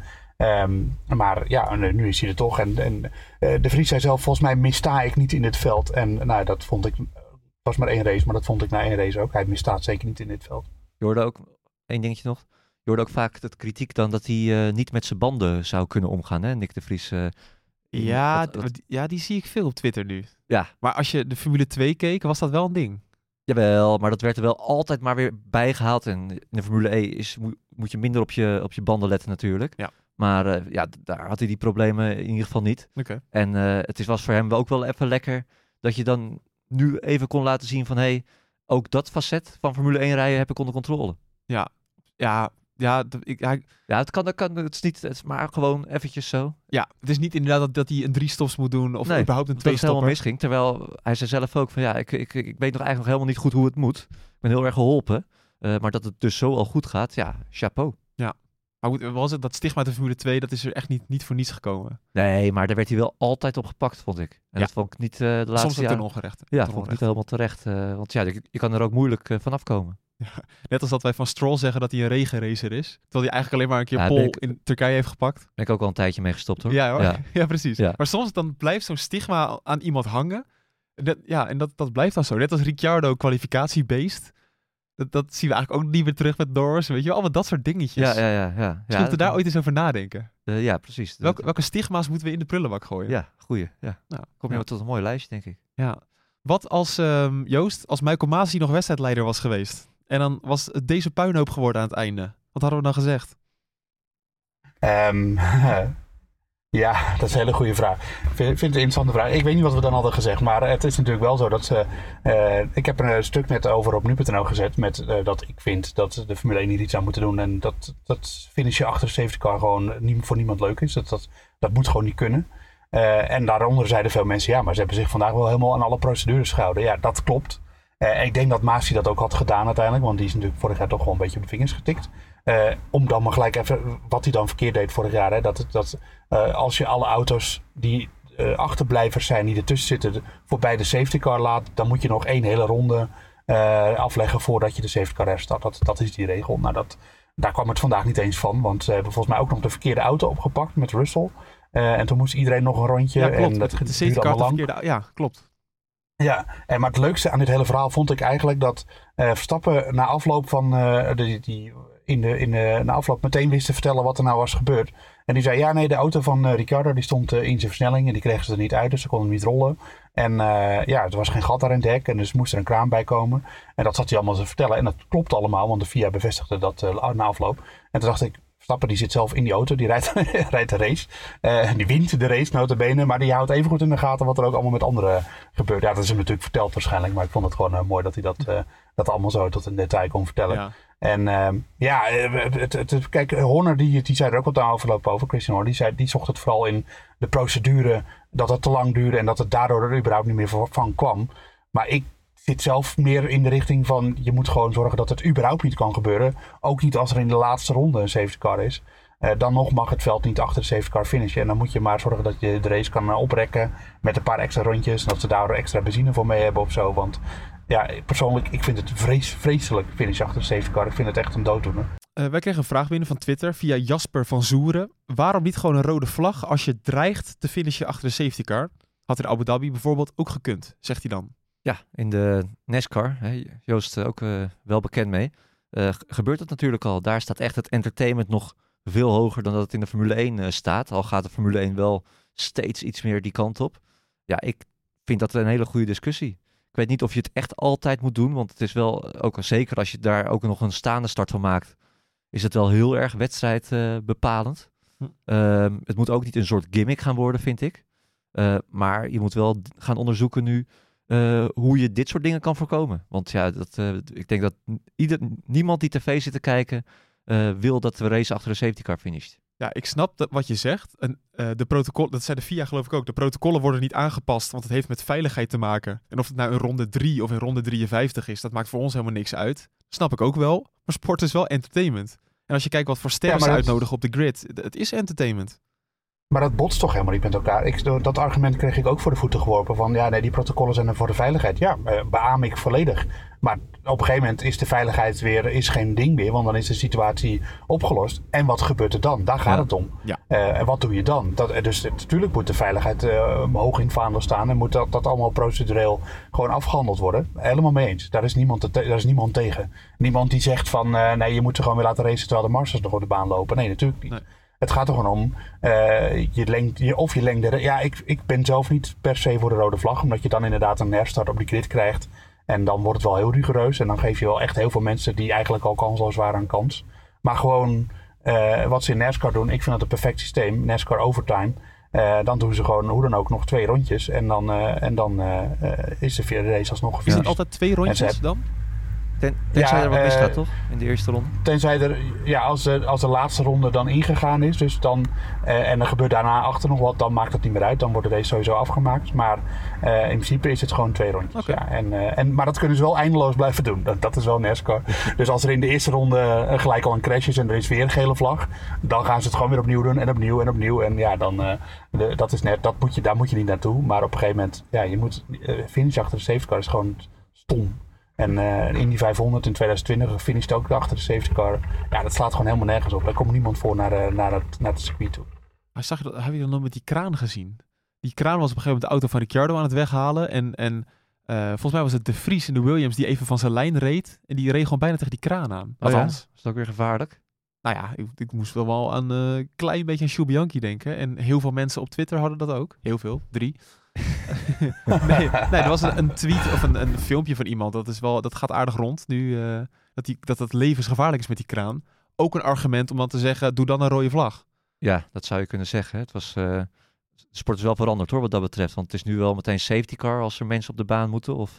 Maar ja, nu is hij er toch. En de Vries zei zelf, volgens mij missta ik niet in dit veld. En nou, dat vond ik, het was maar 1 race, maar dat vond ik na 1 race ook. Hij misstaat zeker niet in dit veld. Je hoorde ook, 1 dingetje nog. Je hoorde ook vaak de kritiek dan dat hij niet met zijn banden zou kunnen omgaan, hè, Nick de Vries. Ja, die zie ik veel op Twitter nu. Ja. Maar als je de Formule 2 keek, was dat wel een ding. Jawel, maar dat werd er wel altijd maar weer bijgehaald. En in de Formule E moet je minder op je banden letten natuurlijk. Ja. Maar daar had hij die problemen in ieder geval niet. Okay. En het was voor hem ook wel even lekker dat je dan nu even kon laten zien van ook dat facet van Formule 1 rijden heb ik onder controle. Het is niet, het is maar gewoon eventjes zo. Ja, het is niet inderdaad dat hij een 3-stops moet doen of überhaupt een 2-stopper. Dat het helemaal misging. Terwijl hij zei zelf ook van ik weet nog eigenlijk nog helemaal niet goed hoe het moet. Ik ben heel erg geholpen. Maar dat het dus zo al goed gaat, chapeau. Ja, maar goed, was het dat stigma de Formule 2, dat is er echt niet voor niets gekomen. Nee, maar daar werd hij wel altijd op gepakt, vond ik. En dat vond ik niet de laatste soms jaren. ten ongerecht. Ja, vond ik niet helemaal terecht. Want je kan er ook moeilijk vanaf komen. Ja, net als dat wij van Stroll zeggen dat hij een regenracer is. Terwijl hij eigenlijk alleen maar een keer pole in Turkije heeft gepakt. Ben ik ook al een tijdje mee gestopt hoor. Ja, hoor. Ja precies. Ja. Maar soms dan blijft zo'n stigma aan iemand hangen. En dat blijft dan zo. Net als Ricciardo kwalificatiebeest. Dat zien we eigenlijk ook niet meer terug met Norris. Weet je, allemaal dat soort dingetjes. Ja. Dus moeten we daar ooit eens over nadenken. Ja, precies. Welke stigma's moeten we in de prullenbak gooien? Ja, goeie. Ja. Nou, kom je tot een mooi lijstje, denk ik. Ja. Wat als Joost, als Michael Masi nog wedstrijdleider was geweest? En dan was het deze puinhoop geworden aan het einde. Wat hadden we dan gezegd? Ja, dat is een hele goede vraag. Ik vind het een interessante vraag. Ik weet niet wat we dan hadden gezegd, maar het is natuurlijk wel zo dat ze... ik heb er een stuk net over op nu.nl gezet met dat ik vind dat de Formule 1 niet iets aan moeten doen. En dat finishen achter de safety car gewoon voor niemand leuk is. Dat moet gewoon niet kunnen. En daaronder zeiden veel mensen, ja, maar ze hebben zich vandaag wel helemaal aan alle procedures gehouden. Ja, dat klopt. Ik denk dat Masi dat ook had gedaan uiteindelijk, want die is natuurlijk vorig jaar toch wel een beetje op de vingers getikt. Om dan maar gelijk even, wat hij dan verkeerd deed vorig jaar, hè, dat als je alle auto's die achterblijvers zijn, die ertussen zitten, voorbij de safety car laat, dan moet je nog 1 hele ronde afleggen voordat je de safety car herstart. Dat is die regel. Nou, daar kwam het vandaag niet eens van, want ze hebben volgens mij ook nog de verkeerde auto opgepakt met Russell. En toen moest iedereen nog een rondje. Ja, klopt. En dat de safety car de verkeerde... Ja, klopt. Ja, maar het leukste aan dit hele verhaal vond ik eigenlijk dat Verstappen na afloop van na afloop meteen wist te vertellen wat er nou was gebeurd. En die zei, ja nee, de auto van Ricciardo die stond in zijn versnelling en die kregen ze er niet uit, dus ze konden hem niet rollen. En er was geen gat daar in het hek en dus moest er een kraan bij komen. En dat zat hij allemaal te vertellen en dat klopt allemaal, want de FIA bevestigde dat na afloop. En toen dacht ik, Verstappen die zit zelf in die auto, die rijdt de race. Die wint de race nota bene, maar die houdt even goed in de gaten wat er ook allemaal met anderen gebeurt. Ja, dat is hem natuurlijk verteld waarschijnlijk, maar ik vond het gewoon mooi dat hij dat allemaal zo tot in detail kon vertellen. Ja. En kijk, Horner die zei er ook wat aan afloop over, Christian Horner, die zocht het vooral in de procedure, dat het te lang duurde en dat het daardoor er überhaupt niet meer van kwam. Maar ik zit zelf meer in de richting van, je moet gewoon zorgen dat het überhaupt niet kan gebeuren. Ook niet als er in de laatste ronde een safety car is. Dan nog mag het veld niet achter de safety car finishen. En dan moet je maar zorgen dat je de race kan oprekken met een paar extra rondjes. En dat ze daar extra benzine voor mee hebben of zo. Want ja, persoonlijk, ik vind het vreselijk finish achter de safety car. Ik vind het echt een dooddoener. Wij kregen een vraag binnen van Twitter via Jasper van Zoeren. Waarom niet gewoon een rode vlag als je dreigt te finishen achter de safety car? Had in Abu Dhabi bijvoorbeeld ook gekund, zegt hij dan. Ja, in de NASCAR, Joost ook wel bekend mee, gebeurt dat natuurlijk al. Daar staat echt het entertainment nog veel hoger dan dat het in de Formule 1 staat. Al gaat de Formule 1 wel steeds iets meer die kant op. Ja, ik vind dat een hele goede discussie. Ik weet niet of je het echt altijd moet doen, want het is wel, ook zeker als je daar ook nog een staande start van maakt, is het wel heel erg wedstrijd bepalend. Het moet ook niet een soort gimmick gaan worden, vind ik. Maar je moet wel gaan onderzoeken nu hoe je dit soort dingen kan voorkomen. Want ja, ik denk dat niemand die tv zit te kijken wil dat de race achter de safety car finisht. Ja, ik snap wat je zegt. En de protocol, dat zei de FIA geloof ik ook. De protocollen worden niet aangepast, want het heeft met veiligheid te maken. En of het nou in ronde 3 of in ronde 53 is, dat maakt voor ons helemaal niks uit. Snap ik ook wel. Maar sport is wel entertainment. En als je kijkt wat voor sterren ze uitnodigen op de grid, het is entertainment. Maar dat botst toch helemaal niet met elkaar. Dat argument kreeg ik ook voor de voeten geworpen. Van ja, nee, die protocollen zijn er voor de veiligheid. Ja, beaam ik volledig. Maar op een gegeven moment is de veiligheid is geen ding meer. Want dan is de situatie opgelost. En wat gebeurt er dan? Daar gaat het om. Ja. En wat doe je dan? Dus natuurlijk moet de veiligheid hoog in het vaandel staan. En moet dat allemaal procedureel gewoon afgehandeld worden. Helemaal mee eens. Daar is niemand tegen. Niemand die zegt van nee, je moet ze gewoon weer laten racen terwijl de Marsers nog op de baan lopen. Nee, natuurlijk niet. Nee. Het gaat er gewoon om, je lengt de... Ja, ik ben zelf niet per se voor de rode vlag, omdat je dan inderdaad een herstart op die grid krijgt. En dan wordt het wel heel rigoureus. En dan geef je wel echt heel veel mensen die eigenlijk al kansloos waren een kans. Maar gewoon wat ze in NASCAR doen, ik vind dat een perfect systeem. NASCAR overtime. Dan doen ze gewoon hoe dan ook nog 2 rondjes. En dan is de vierde race alsnog gefinished. Is het altijd 2 rondjes dan? Tenzij er wat misgaat, toch? In de eerste ronde. Tenzij er, als de laatste ronde dan ingegaan is, dus dan, en er gebeurt daarna achter nog wat, dan maakt het niet meer uit. Dan wordt de race sowieso afgemaakt. Maar in principe is het gewoon 2 rondjes. Okay. Ja. Maar dat kunnen ze wel eindeloos blijven doen. Dat is wel NASCAR. Dus als er in de eerste ronde gelijk al een crash is en er is weer een gele vlag, dan gaan ze het gewoon weer opnieuw doen en opnieuw en opnieuw. En ja, dan, dat is net, daar moet je niet naartoe. Maar op een gegeven moment, ja, je moet finish achter de safety car is gewoon stom. En in die 500 in 2020 finished ook achter de safety car. Ja, dat slaat gewoon helemaal nergens op. Daar komt niemand voor naar het circuit toe. Maar heb je dan nog met die kraan gezien? Die kraan was op een gegeven moment de auto van Ricciardo aan het weghalen. En volgens mij was het de Vries in de Williams die even van zijn lijn reed. En die reed gewoon bijna tegen die kraan aan. Althans. Ja? Is dat ook weer gevaarlijk? Nou ja, ik moest wel aan een klein beetje aan Jules Bianchi denken. En heel veel mensen op Twitter hadden dat ook. Heel veel, 3. nee, er was een tweet of een filmpje van iemand. Dat gaat aardig rond nu. Dat het levensgevaarlijk is met die kraan. Ook een argument om dan te zeggen, doe dan een rode vlag. Ja, dat zou je kunnen zeggen. Het was, de sport is wel veranderd hoor, wat dat betreft. Want het is nu wel meteen safety car als er mensen op de baan moeten. Of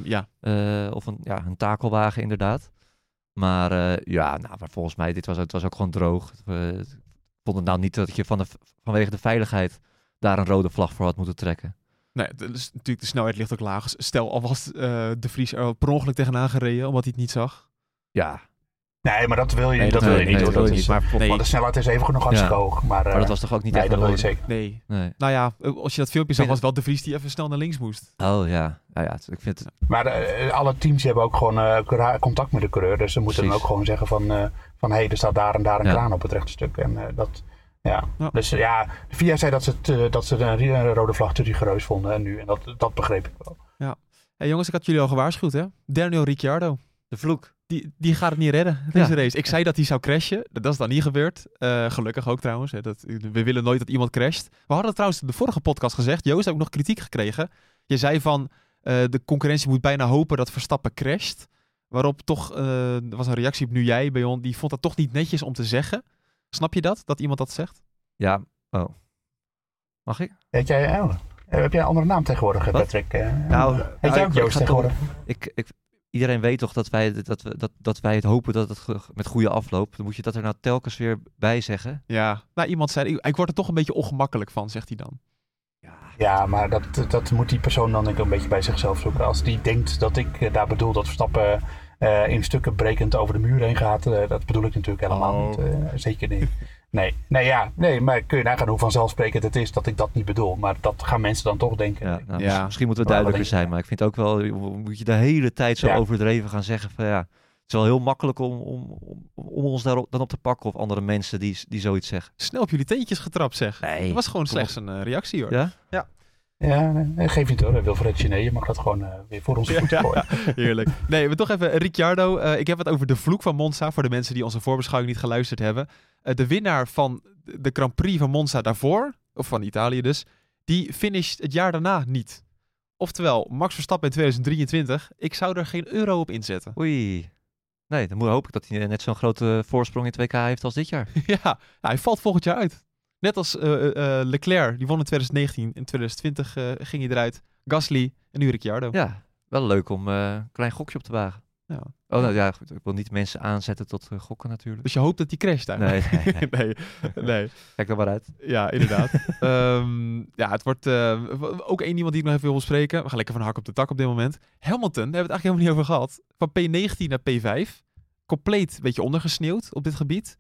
een takelwagen inderdaad. Maar volgens mij, het was ook gewoon droog. Ik vond het nou niet dat je vanwege de veiligheid daar een rode vlag voor had moeten trekken. Nee, dus natuurlijk de snelheid ligt ook laag. Stel, al was De Vries er per ongeluk tegenaan gereden, omdat hij het niet zag. Ja, Nee, maar dat wil je, Nee, dat wil je niet. dat Hoor. wil je Dat niet. is, Maar nee. Want de snelheid is even nog hartstikke hoog. Maar dat was toch ook niet nee, echt dat wil je een zeker. Nee. Nee. Nou ja, als je dat filmpje zag, was wel De Vries die even snel naar links moest. Oh ja, ik vind het... Maar alle teams hebben ook gewoon contact met de coureur. Dus ze moeten dan Precies. ook gewoon zeggen van hey, er staat daar en daar een Ja. kraan op het rechte stuk. En dat, ja. Ja. Dus ja, de VIA zei dat ze een rode vlag te rigoureus vonden. En dat begreep ik wel. Hey jongens, ik had jullie al gewaarschuwd, hè? Daniel Ricciardo. De vloek. Die gaat het niet redden, deze Ja. race. Ik zei dat hij zou crashen. Dat is dan niet gebeurd. Gelukkig ook trouwens. Hè. We willen nooit dat iemand crasht. We hadden trouwens de vorige podcast gezegd. Joost, heb ik nog kritiek gekregen. Je zei van, de concurrentie moet bijna hopen dat Verstappen crasht. Waarop toch, er was een reactie op Nu Jij bij ons. Die vond dat toch niet netjes om te zeggen. Snap je dat? Dat iemand dat zegt? Ja, oh. Mag ik? Heb jij een andere naam tegenwoordig, Wat? Patrick? Nou, Heet jij ook ik Joost ga tegenwoordig? Iedereen weet toch dat wij het hopen dat het met goede afloopt. Dan moet je dat er nou telkens weer bij zeggen. Ja. Nou, iemand zei, ik word er toch een beetje ongemakkelijk van, zegt hij dan. Ja, maar dat moet die persoon dan denk ik een beetje bij zichzelf zoeken. Als die denkt dat ik daar bedoel dat Verstappen in stukken brekend over de muur heen gaat. Dat bedoel ik natuurlijk helemaal niet. Zeker niet. Nee, maar kun je nagaan hoe vanzelfsprekend het is dat ik dat niet bedoel. Maar dat gaan mensen dan toch denken. Ja, nou, Ja. Misschien moeten we Maar duidelijker wat denk zijn. Maar ik vind ook wel, moet je de hele tijd zo Ja. overdreven gaan zeggen van ja. Het is wel heel makkelijk om ons daarop dan op te pakken of andere mensen die zoiets zeggen. Snel op jullie teentjes getrapt, zeg. Nee. Het was gewoon slechts een reactie, hoor. Ja? Ja, nee, geef niet hoor. Wilfred Gené, je mag dat gewoon weer voor onze voeten gooien. Heerlijk. Nee, we toch even Ricciardo. Ik heb het over de vloek van Monza, voor de mensen die onze voorbeschouwing niet geluisterd hebben. De winnaar van de Grand Prix van Monza daarvoor, of van Italië dus, die finisht het jaar daarna niet. Oftewel, Max Verstappen in 2023, ik zou er geen euro op inzetten. Oei. Nee, dan hoop ik dat hij net zo'n grote voorsprong in 2K heeft als dit jaar. Ja, hij valt volgend jaar uit. Net als Leclerc, die won in 2019. In 2020 ging hij eruit. Gasly en nu Ricciardo. Ja, wel leuk om een klein gokje op te wagen. Ja. Oh, nou ja, goed, ik wil niet mensen aanzetten tot gokken natuurlijk. Dus je hoopt dat hij crasht eigenlijk? Nee. nee. Kijk er maar uit. Ja, inderdaad. Ja, het wordt ook één iemand die ik nog even wil bespreken. We gaan lekker van de hak op de tak op dit moment. Hamilton, daar hebben we het eigenlijk helemaal niet over gehad. Van P19 naar P5. Compleet een beetje ondergesneeuwd op dit gebied.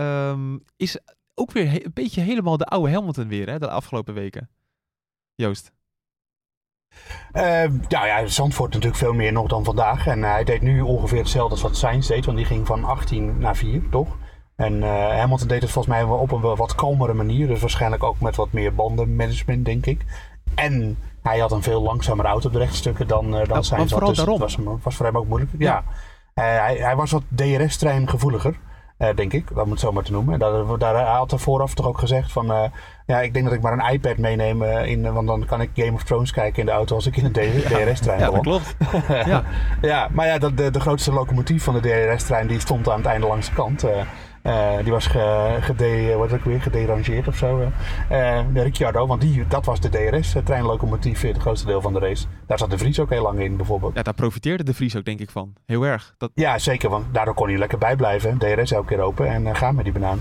Is ook weer een beetje helemaal de oude Hamilton weer, hè, de afgelopen weken. Joost. Zandvoort natuurlijk veel meer nog dan vandaag. En hij deed nu ongeveer hetzelfde als wat Sainz deed. Want die ging van 18 naar 4, toch? En Hamilton deed het volgens mij op een wat kalmere manier. Dus waarschijnlijk ook met wat meer bandenmanagement, denk ik. En hij had een veel langzamere auto op de rechtstukken dan Sainz had. vooral Dus daarom. het was voor hem ook moeilijk. Ja. Ja. Hij was wat DRS-trein gevoeliger. Denk ik, dat moet zo maar te noemen. Daar had hij vooraf toch ook gezegd van... ik denk dat ik maar een iPad meeneem. Want dan kan ik Game of Thrones kijken in de auto als ik in een DRS-trein Ja, kom. dat klopt. Ja. Ja, maar ja, de grootste locomotief van de DRS-trein die stond aan het einde langs de kant. Die was gederangeerd of zo. De Ricciardo, want dat was de DRS-treinlocomotief het grootste deel van de race. Daar zat de Vries ook heel lang in bijvoorbeeld. Ja, daar profiteerde de Vries ook denk ik van. Heel erg. Ja, zeker, want daardoor kon hij lekker bijblijven. DRS elke keer open en gaan met die banaan.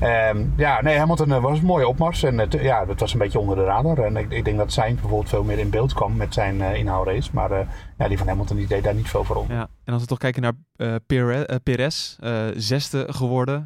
Hamilton was een mooie opmars en dat was een beetje onder de radar. En ik denk dat Sainz bijvoorbeeld veel meer in beeld kwam met zijn inhaalrace. Maar die van Hamilton die deed daar niet veel voor om. Ja. En als we toch kijken naar Perez, 6e geworden.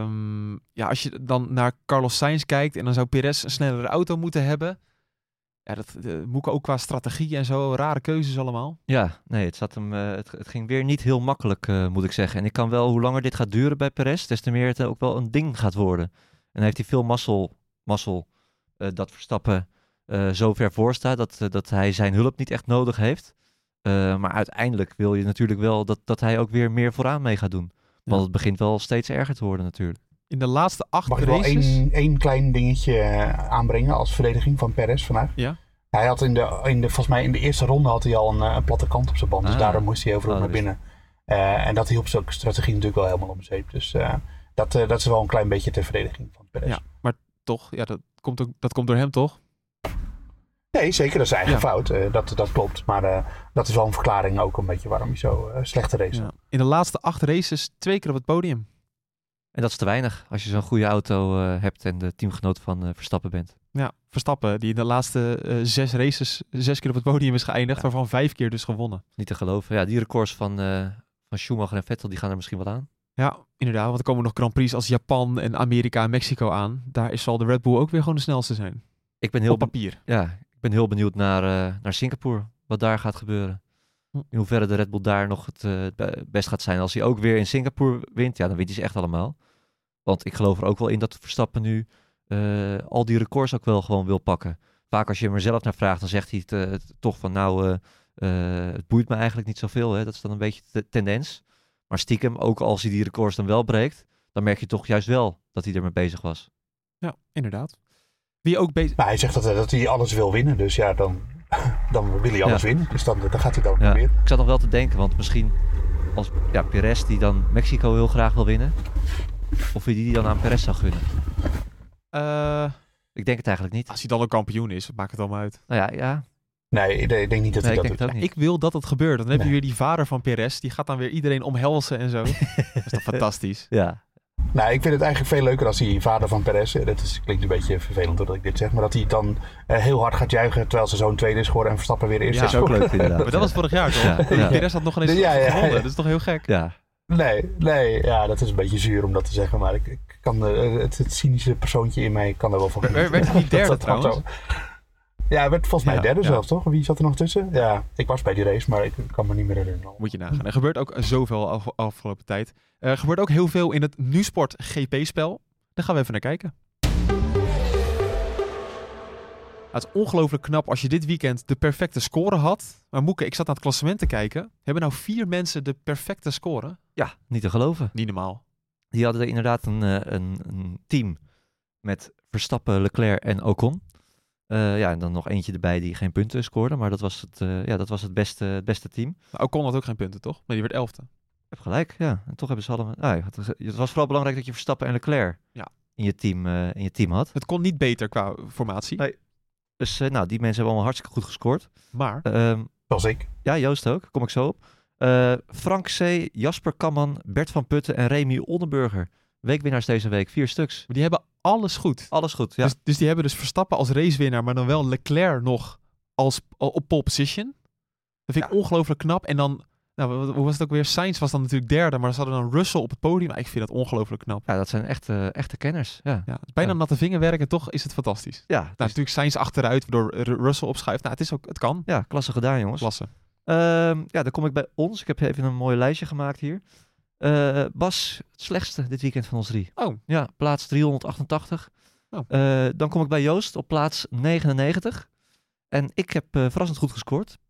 Als je dan naar Carlos Sainz kijkt en dan zou Perez een snellere auto moeten hebben. Ja, dat moet ook qua strategie en zo. Rare keuzes allemaal. Ja, nee, het ging weer niet heel makkelijk, moet ik zeggen. En ik kan wel, hoe langer dit gaat duren bij Perez, des te meer het ook wel een ding gaat worden. En heeft hij veel mazzel dat Verstappen zo ver voor staat, dat hij zijn hulp niet echt nodig heeft. Maar uiteindelijk wil je natuurlijk wel dat hij ook weer meer vooraan mee gaat doen. Want het begint wel steeds erger te worden natuurlijk. In de laatste 8 Mag ik wel races... één klein dingetje aanbrengen als verdediging van Perez vandaag? Ja. Hij had volgens mij in de eerste ronde had hij al een platte kant op zijn band. Dus daarom moest hij overal naar dus- binnen. En dat hielp zijn strategie natuurlijk wel helemaal om zeep. Dus dat is wel een klein beetje ter verdediging van Perez. Ja, maar toch, dat komt door hem toch? Nee, zeker. Dat is zijn eigen fout. Dat klopt. Maar dat is wel een verklaring ook een beetje waarom hij zo slechte race had. Ja. In de laatste 8 races 2 keer op het podium. En dat is te weinig als je zo'n goede auto hebt en de teamgenoot van Verstappen bent. Ja, Verstappen, die in de laatste 6 races 6 keer op het podium is geëindigd, waarvan 5 keer dus gewonnen. Niet te geloven. Ja, die records van Schumacher en Vettel, die gaan er misschien wel aan. Ja, inderdaad, want er komen nog Grand Prix als Japan en Amerika en Mexico aan. Daar zal de Red Bull ook weer gewoon de snelste zijn. Ik ben heel Op papier. ik ben heel benieuwd naar Singapore, wat daar gaat gebeuren. In hoeverre de Red Bull daar nog het best gaat zijn. Als hij ook weer in Singapore wint, ja, dan wint hij ze echt allemaal. Want ik geloof er ook wel in dat Verstappen nu al die records ook wel gewoon wil pakken. Vaak als je hem er zelf naar vraagt, dan zegt hij het toch van het boeit me eigenlijk niet zoveel. Hè? Dat is dan een beetje de tendens. Maar stiekem, ook als hij die records dan wel breekt, dan merk je toch juist wel dat hij ermee bezig was. Ja, inderdaad. Wie ook bezig... Maar hij zegt dat hij alles wil winnen. Dus ja, dan wil hij alles winnen. Dus dan gaat hij dan proberen. Ik zat nog wel te denken, want misschien als Perez die dan Mexico heel graag wil winnen, of wie die dan aan Perez zou gunnen. Ik denk het eigenlijk niet. Als hij dan een kampioen is, maakt het allemaal uit. Nou ja. Nee, ik denk niet dat hij dat doet. Ik wil dat het gebeurt. Dan heb je weer die vader van Perez. Die gaat dan weer iedereen omhelzen en zo. Dat is toch fantastisch? Ja. Nou, ik vind het eigenlijk veel leuker als die vader van Perez, klinkt een beetje vervelend doordat ik dit zeg, maar dat hij dan heel hard gaat juigen terwijl zijn zoon tweede is geworden en Verstappen weer eerst is. Ja, ook leuk inderdaad. Maar dat was vorig jaar toch? Ja. Perez had nog ineens gewonnen. Dat is toch heel gek? Ja. Nee, ja, dat is een beetje zuur om dat te zeggen, maar ik kan het cynische persoontje in mij kan er wel van genieten. Werd hij niet derde trouwens? Ja, hij werd volgens mij derde zelfs, toch? Wie zat er nog tussen? Ja, ik was bij die race, maar ik kan me niet meer herinneren. Moet je nagaan. Er gebeurt ook zoveel afgelopen tijd. Er gebeurt ook heel veel in het NuSport GP-spel. Daar gaan we even naar kijken. Het is ongelooflijk knap als je dit weekend de perfecte score had. Maar Moeke, ik zat naar het klassement te kijken. Hebben nou 4 mensen de perfecte score? Ja, niet te geloven. Niet normaal. Die hadden inderdaad een team met Verstappen, Leclerc en Ocon. En dan nog eentje erbij die geen punten scoorde. Maar dat was het beste team. Maar Ocon had ook geen punten, toch? Maar die werd 11e. Je hebt gelijk, ja. En toch hebben ze allemaal... het was vooral belangrijk dat je Verstappen en Leclerc in je team had. Het kon niet beter qua formatie. Nee. Dus die mensen hebben allemaal hartstikke goed gescoord. Maar... Zoals ik. Ja, Joost ook. Kom ik zo op. Frank C., Jasper Kamman, Bert van Putten en Remy Oldenburger. Weekwinnaars deze week. 4 stuks. Maar die hebben alles goed. Alles goed, ja. Dus die hebben dus Verstappen als racewinnaar, maar dan wel Leclerc nog op pole position. Dat vind ik ongelooflijk knap. En dan, hoe was het ook weer? Sainz was dan natuurlijk derde, maar ze hadden dan Russell op het podium. Ik vind dat ongelooflijk knap. Ja, dat zijn echte kenners. Ja. Het is bijna natte vingerwerk en toch is het fantastisch. Ja, natuurlijk Sainz achteruit, waardoor Russell opschuift. Het kan. Ja, klasse gedaan, jongens. Klasse. Dan kom ik bij ons. Ik heb even een mooi lijstje gemaakt hier. Bas, het slechtste dit weekend van ons 3. Oh. Ja, plaats 388. Oh. Dan kom ik bij Joost op plaats 99. En ik heb verrassend goed gescoord.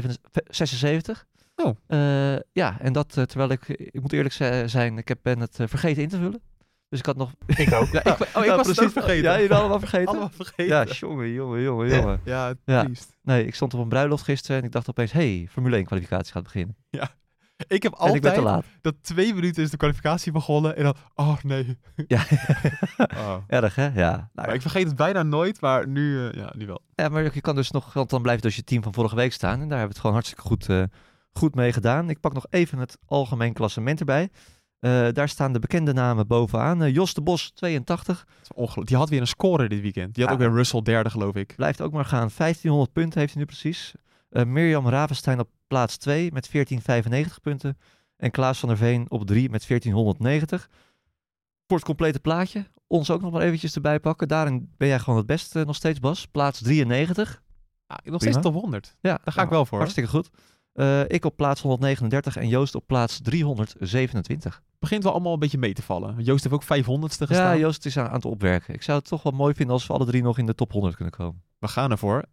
P76. Oh. En dat terwijl ik moet eerlijk zijn, ik ben het vergeten in te vullen. Dus ik had nog... Ik ook. Ik was het ook vergeten. Ja, jullie allemaal vergeten? Allemaal vergeten. Ja, jongen. Ja, triest. Nee, ik stond op een bruiloft gisteren en ik dacht opeens, Formule 1 kwalificatie gaat beginnen. Ja. Ik heb en ik ben te altijd laat. dat 2 minuten is de kwalificatie begonnen en dan, oh nee. Ja. Oh. Erg, hè? Ja. Maar ik vergeet het bijna nooit, maar nu wel. Ja, maar je kan dus nog, want dan blijft dus je team van vorige week staan. En daar hebben we het gewoon hartstikke goed mee gedaan. Ik pak nog even het algemeen klassement erbij. Daar staan de bekende namen bovenaan. Jos de Bos, 82. Die had weer een score dit weekend. Die had ook weer Russell derde, geloof ik. Blijft ook maar gaan. 1500 punten heeft hij nu precies. Mirjam Ravenstein op plaats 2 met 1495 punten. En Klaas van der Veen op 3 met 1490. Voor het complete plaatje, ons ook nog maar eventjes erbij pakken. Daarin ben jij gewoon het beste nog steeds, Bas. Plaats 93. Nog steeds top 100. Ja, daar ga ik wel voor. Hartstikke goed. Ik op plaats 139 en Joost op plaats 327. Het begint wel allemaal een beetje mee te vallen. Joost heeft ook 500ste gestaan. Ja, Joost is aan het opwerken. Ik zou het toch wel mooi vinden als we alle 3 nog in de top 100 kunnen komen. We gaan ervoor.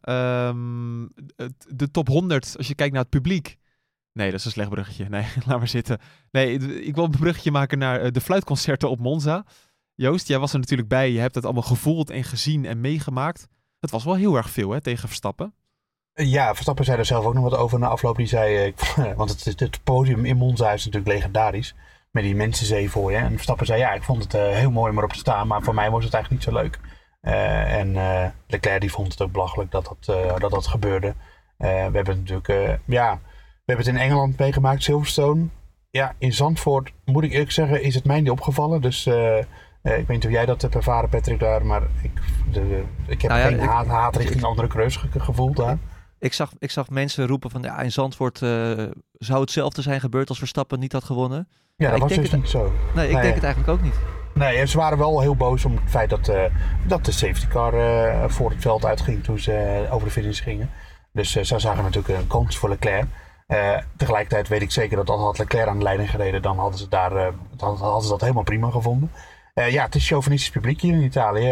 De top 100, als je kijkt naar het publiek. Nee, dat is een slecht bruggetje. Nee, laat maar zitten. Nee, ik wil een bruggetje maken naar de fluitconcerten op Monza. Joost, jij was er natuurlijk bij. Je hebt het allemaal gevoeld en gezien en meegemaakt. Het was wel heel erg veel, hè, tegen Verstappen. Ja, Verstappen zei er zelf ook nog wat over na afloop. Die zei, want het podium in Monza is natuurlijk legendarisch. Met die mensenzee voor je. En Verstappen zei, ik vond het heel mooi om erop te staan. Maar voor mij was het eigenlijk niet zo leuk. En Leclerc die vond het ook belachelijk dat gebeurde. We hebben het natuurlijk, we hebben het in Engeland meegemaakt, Silverstone. Ja, in Zandvoort, moet ik eerlijk zeggen, is het mij niet opgevallen. Dus Ik weet niet hoe jij dat hebt ervaren, Patrick, daar. Maar ik heb geen haat richting andere creus gevoeld daar. Ik zag mensen roepen van in Zandvoort zou hetzelfde zijn gebeurd als Verstappen niet had gewonnen. Ja, dat was dus niet zo. Nee, ik denk het eigenlijk ook niet. Nee, ze waren wel heel boos om het feit dat de safety car voor het veld uitging toen ze over de finish gingen. Dus ze zagen natuurlijk een kans voor Leclerc. Tegelijkertijd weet ik zeker dat al had Leclerc aan de leiding gereden, dan hadden ze dat helemaal prima gevonden. Het is chauvinistisch publiek hier in Italië.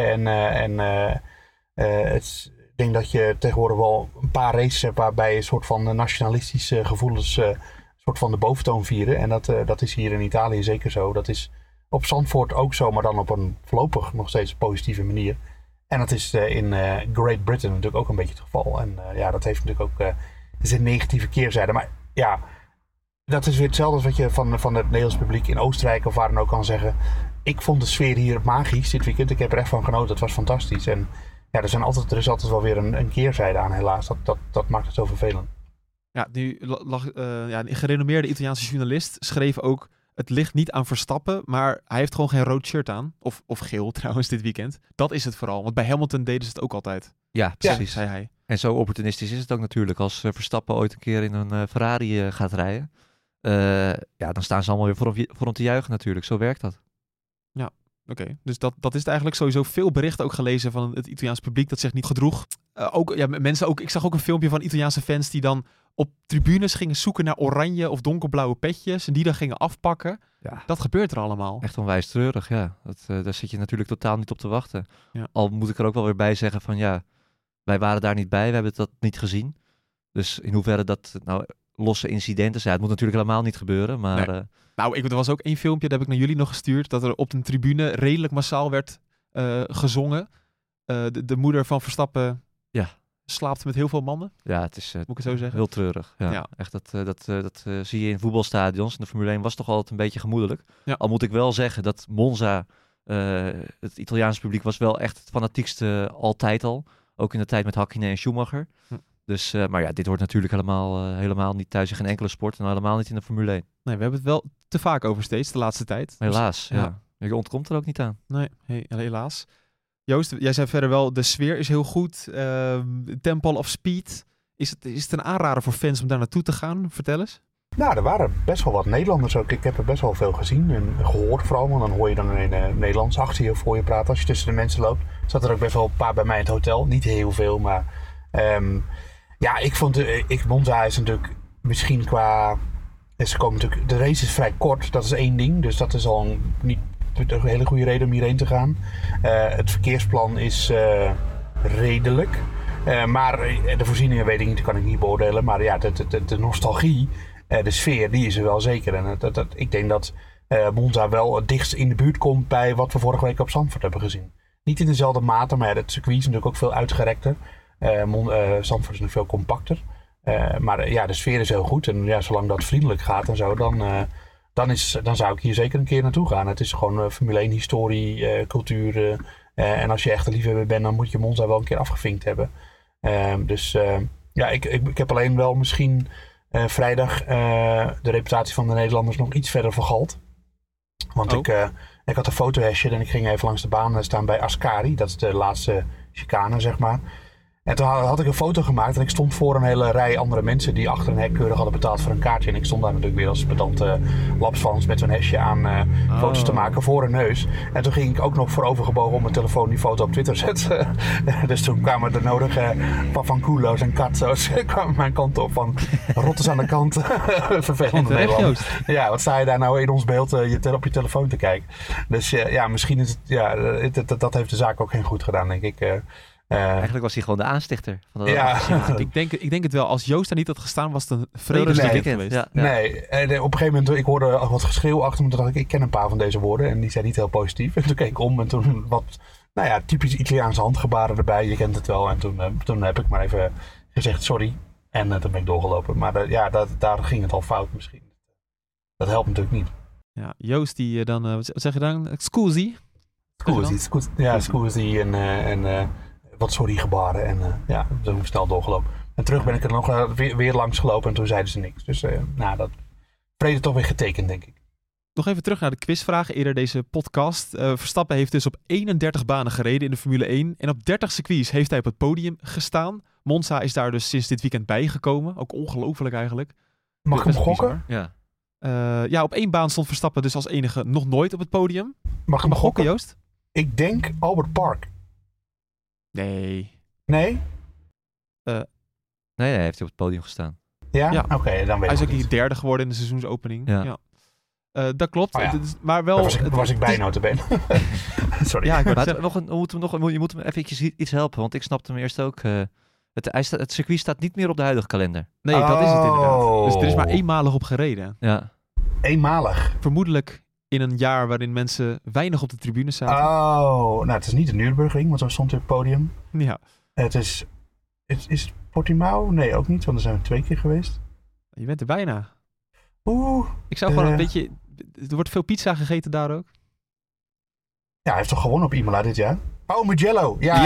Ik denk dat je tegenwoordig wel een paar races hebt waarbij een soort van nationalistische gevoelens soort van de boventoon vieren. En dat is hier in Italië zeker zo. Dat is op Zandvoort ook zo, maar dan op een voorlopig nog steeds positieve manier. En dat is in Great Britain natuurlijk ook een beetje het geval. En dat heeft natuurlijk ook zijn negatieve keerzijde. Maar ja, dat is weer hetzelfde als wat je van het Nederlands publiek in Oostenrijk of waar dan ook kan zeggen. Ik vond de sfeer hier magisch dit weekend. Ik heb er echt van genoten. Het was fantastisch. En ja, er is altijd wel weer een keerzijde aan, helaas. Dat maakt het zo vervelend. Ja, een gerenommeerde Italiaanse journalist schreef ook: het ligt niet aan Verstappen, maar hij heeft gewoon geen rood shirt aan. Of geel trouwens dit weekend. Dat is het vooral. Want bij Hamilton deden ze het ook altijd. Ja, precies. Zei hij. En zo opportunistisch is het ook natuurlijk. Als Verstappen ooit een keer in een Ferrari gaat rijden, dan staan ze allemaal weer voor hem te juichen natuurlijk. Zo werkt dat. Ja, oké. Dus dat is het eigenlijk. Sowieso veel berichten ook gelezen van het Italiaans publiek dat zich niet gedroeg. Ik zag ook een filmpje van Italiaanse fans die dan op tribunes gingen zoeken naar oranje of donkerblauwe petjes en die dan gingen afpakken. Ja. Dat gebeurt er allemaal. Echt onwijs treurig, ja. Daar zit je natuurlijk totaal niet op te wachten. Ja. Al moet ik er ook wel weer bij zeggen van wij waren daar niet bij, we hebben dat niet gezien. Dus in hoeverre dat nou losse incidenten zijn. Het moet natuurlijk helemaal niet gebeuren, maar... Nee. Er was ook één filmpje, dat heb ik naar jullie nog gestuurd, dat er op een tribune redelijk massaal werd gezongen. De moeder van Verstappen slaapt met heel veel mannen. Ja, het is moet ik het zo zeggen? Heel treurig. Ja. Echt, dat zie je in voetbalstadions. In de Formule 1 was toch altijd een beetje gemoedelijk. Ja. Al moet ik wel zeggen dat Monza, het Italiaanse publiek, was wel echt het fanatiekste altijd al. Ook in de tijd met Hakkinen en Schumacher. Dus, maar dit hoort natuurlijk helemaal niet thuis in geen enkele sport. En helemaal niet in de Formule 1. Nee, we hebben het wel te vaak over steeds de laatste tijd. Helaas, dus, ja. Je ontkomt er ook niet aan. Nee, helaas. Joost, jij zei verder wel, de sfeer is heel goed. Temple of Speed. Is het een aanrader voor fans om daar naartoe te gaan? Vertel eens. Nou, er waren best wel wat Nederlanders ook. Ik heb er best wel veel gezien en gehoord vooral. Want dan hoor je dan een Nederlands achter je voor je praten. Als je tussen de mensen loopt. Zat er ook best wel een paar bij mij in het hotel. Niet heel veel, maar... ik vond... Monza is natuurlijk misschien qua... Ze komen natuurlijk, de race is vrij kort. Dat is één ding. Dus dat is al niet een hele goede reden om hierheen te gaan. Het verkeersplan is redelijk. Maar de voorzieningen weet ik niet, kan ik niet beoordelen. Maar ja, de nostalgie, de sfeer, die is er wel zeker. En ik denk dat Monza wel het dichtst in de buurt komt bij wat we vorige week op Zandvoort hebben gezien. Niet in dezelfde mate, maar het circuit is natuurlijk ook veel uitgerekter. Zandvoort is nog veel compacter. Maar de sfeer is heel goed. En zolang dat vriendelijk gaat en zo, dan zou ik hier zeker een keer naartoe gaan. Het is gewoon Formule 1 historie, cultuur. En als je echt een liefhebber bent, dan moet je Monza wel een keer afgevinkt hebben. Ik heb alleen wel misschien vrijdag de reputatie van de Nederlanders nog iets verder vergald. Want ik had een fotohesje en ik ging even langs de baan staan bij Ascari. Dat is de laatste chicane, zeg maar. En toen had ik een foto gemaakt en ik stond voor een hele rij andere mensen die achter een hek keurig hadden betaald voor een kaartje. En ik stond daar natuurlijk weer als pedante lapsvans met zo'n hesje aan foto's te maken voor een neus. En toen ging ik ook nog voorovergebogen op mijn telefoon die foto op Twitter zetten. Dus toen kwamen de nodige Pavanculo's en Katzo's kwamen mijn kant op van rotters aan de kant. Vervelend Nederland. Ja, wat sta je daar nou in ons beeld op je telefoon te kijken. Dus misschien is het, dat heeft de zaak ook geen goed gedaan, denk ik. Eigenlijk was hij gewoon de aanstichter van de ik denk het wel. Als Joost daar niet had gestaan, was het een vredelijk weekend geweest. Ja. Nee, en op een gegeven moment, ik hoorde wat geschreeuw achter me. Toen dacht ik ken een paar van deze woorden. En die zijn niet heel positief. En toen keek ik om en toen wat, typisch Italiaanse handgebaren erbij. Je kent het wel. En toen heb ik maar even gezegd sorry. En toen ben ik doorgelopen. Maar daar ging het al fout misschien. Dat helpt natuurlijk niet. Ja, Joost die dan, wat zeg je dan? Scusi? Scusi en wat sorry gebaren. En toen ben ik snel doorgelopen. En terug ben ik er nog weer langs gelopen en toen zeiden ze niks. Dus dat vrede toch weer getekend, denk ik. Nog even terug naar de quizvragen eerder deze podcast. Verstappen heeft dus op 31 banen gereden in de Formule 1. En op 30 circuits heeft hij op het podium gestaan. Monza is daar dus sinds dit weekend bijgekomen. Ook ongelooflijk eigenlijk. Mag ik hem gokken? Ja. Op 1 baan stond Verstappen dus als enige nog nooit op het podium. Mag ik hem gokken, Joost? Ik denk Albert Park. Nee. Nee? Nee, hij heeft op het podium gestaan. Ja? Ja. Oké, dan weet Hij is ik ook het niet derde geworden in de seizoensopening. Ja. Dat klopt. Oh ja. Maar wel... Daar was ik bij, notabene. Sorry. Ja, ik wou Maar zeggen, je moet hem eventjes iets helpen, want ik snapte hem eerst ook. Het circuit staat niet meer op de huidige kalender. nee, dat is het inderdaad. Oh. Dus er is maar eenmalig op gereden. Ja. Eenmalig. Vermoedelijk in een jaar waarin mensen weinig op de tribune zaten. Oh, nou het is niet de Nürburgring, want zo stond hij op het podium. Ja, Het is het Portimao? Nee, ook niet, want daar zijn we 2 keer geweest. je bent er bijna. Oeh. Ik zou gewoon een beetje... Er wordt veel pizza gegeten daar ook. Ja, hij heeft toch gewonnen op Imola dit jaar? Oh, Mugello. Ja.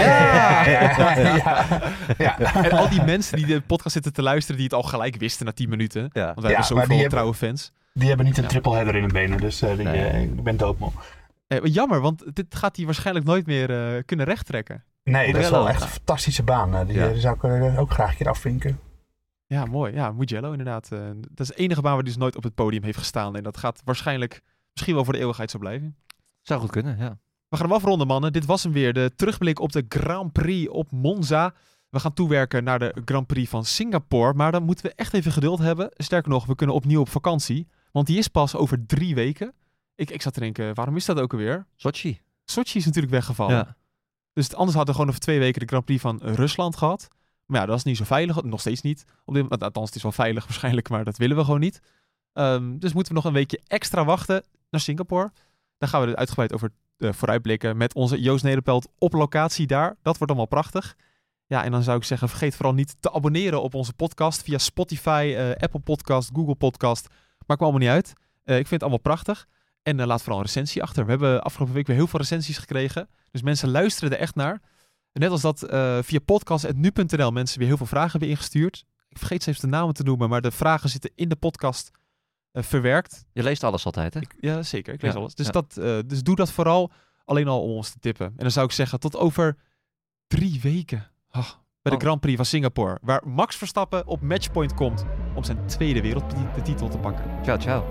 En al die mensen die de podcast zitten te luisteren, die het al gelijk wisten na 10 minuten. Ja. Want wij hebben maar zoveel trouwe fans. Die hebben niet een triple header in hun benen, dus ik ben doodmoe. Jammer, want dit gaat hij waarschijnlijk nooit meer kunnen rechttrekken. Nee, dat is wel Mugello. echt een fantastische baan. Die zou ik ook graag een keer afvinken. Ja, mooi. Ja, Mugello inderdaad. Dat is de enige baan waar hij dus nooit op het podium heeft gestaan. En dat gaat waarschijnlijk misschien wel voor de eeuwigheid zo blijven. Zou goed kunnen, ja. We gaan hem afronden, mannen. Dit was hem weer. De terugblik op de Grand Prix op Monza. We gaan toewerken naar de Grand Prix van Singapore. Maar dan moeten we echt even geduld hebben. Sterker nog, we kunnen opnieuw op vakantie. Want die is pas over 3 weken. Ik zat te denken, waarom is dat ook alweer? Sochi. Sochi is natuurlijk weggevallen. Ja. Dus anders hadden we gewoon over 2 weken de Grand Prix van Rusland gehad. Maar ja, dat is niet zo veilig. Nog steeds niet. Althans, het is wel veilig waarschijnlijk, maar dat willen we gewoon niet. Dus moeten we nog een weekje extra wachten naar Singapore. Daar gaan we er uitgebreid over vooruitblikken met onze Joost Nederpelt op locatie daar. Dat wordt allemaal prachtig. Ja, en dan zou ik zeggen, vergeet vooral niet te abonneren op onze podcast via Spotify, Apple Podcast, Google Podcast. Maakt me allemaal niet uit. Ik vind het allemaal prachtig. En laat vooral een recensie achter. We hebben afgelopen week weer heel veel recensies gekregen. Dus mensen luisteren er echt naar. Net als dat via podcast.nu.nl mensen weer heel veel vragen hebben ingestuurd. Ik vergeet steeds de namen te noemen, maar de vragen zitten in de podcast verwerkt. Je leest alles altijd, hè? Ja, zeker. Ik lees Ja, alles. Dus, ja. dus doe dat vooral alleen al om ons te tippen. En dan zou ik zeggen, tot over 3 weken. Bij de Grand Prix van Singapore. Waar Max Verstappen op matchpoint komt om zijn 2e wereldtitel te pakken. Ciao, ciao.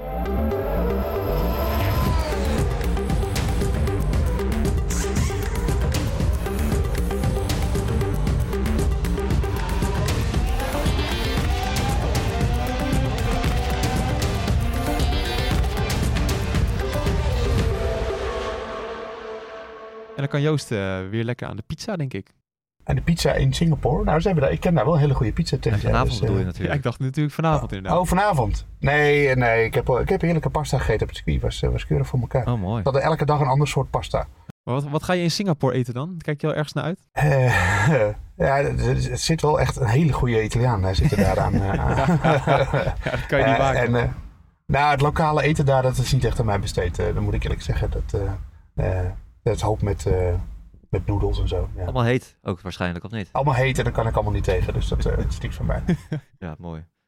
En dan kan Joost weer lekker aan de pizza, denk ik. En de pizza in Singapore? Nou, ik ken daar wel een hele goede pizza En tent. vanavond bedoel je Ja, natuurlijk. ik dacht natuurlijk vanavond inderdaad. Oh, vanavond? Nee. Ik heb heerlijke pasta gegeten op het circuit. Was keurig voor elkaar. Oh, mooi. We hadden elke dag een ander soort pasta. Maar wat ga je in Singapore eten dan? Kijk je wel ergens naar uit? Ja, het zit wel echt een hele goede Italiaan. Hij zit er daaraan. Ja, dat kan je niet maken. Het lokale eten daar, dat is niet echt aan mij besteed. Dan moet ik eerlijk zeggen. Dat is hoop met noedels en zo. Ja. Allemaal heet ook waarschijnlijk, of niet? Allemaal heet en daar kan ik allemaal niet tegen. Dus dat is niks van mij. Ja, mooi.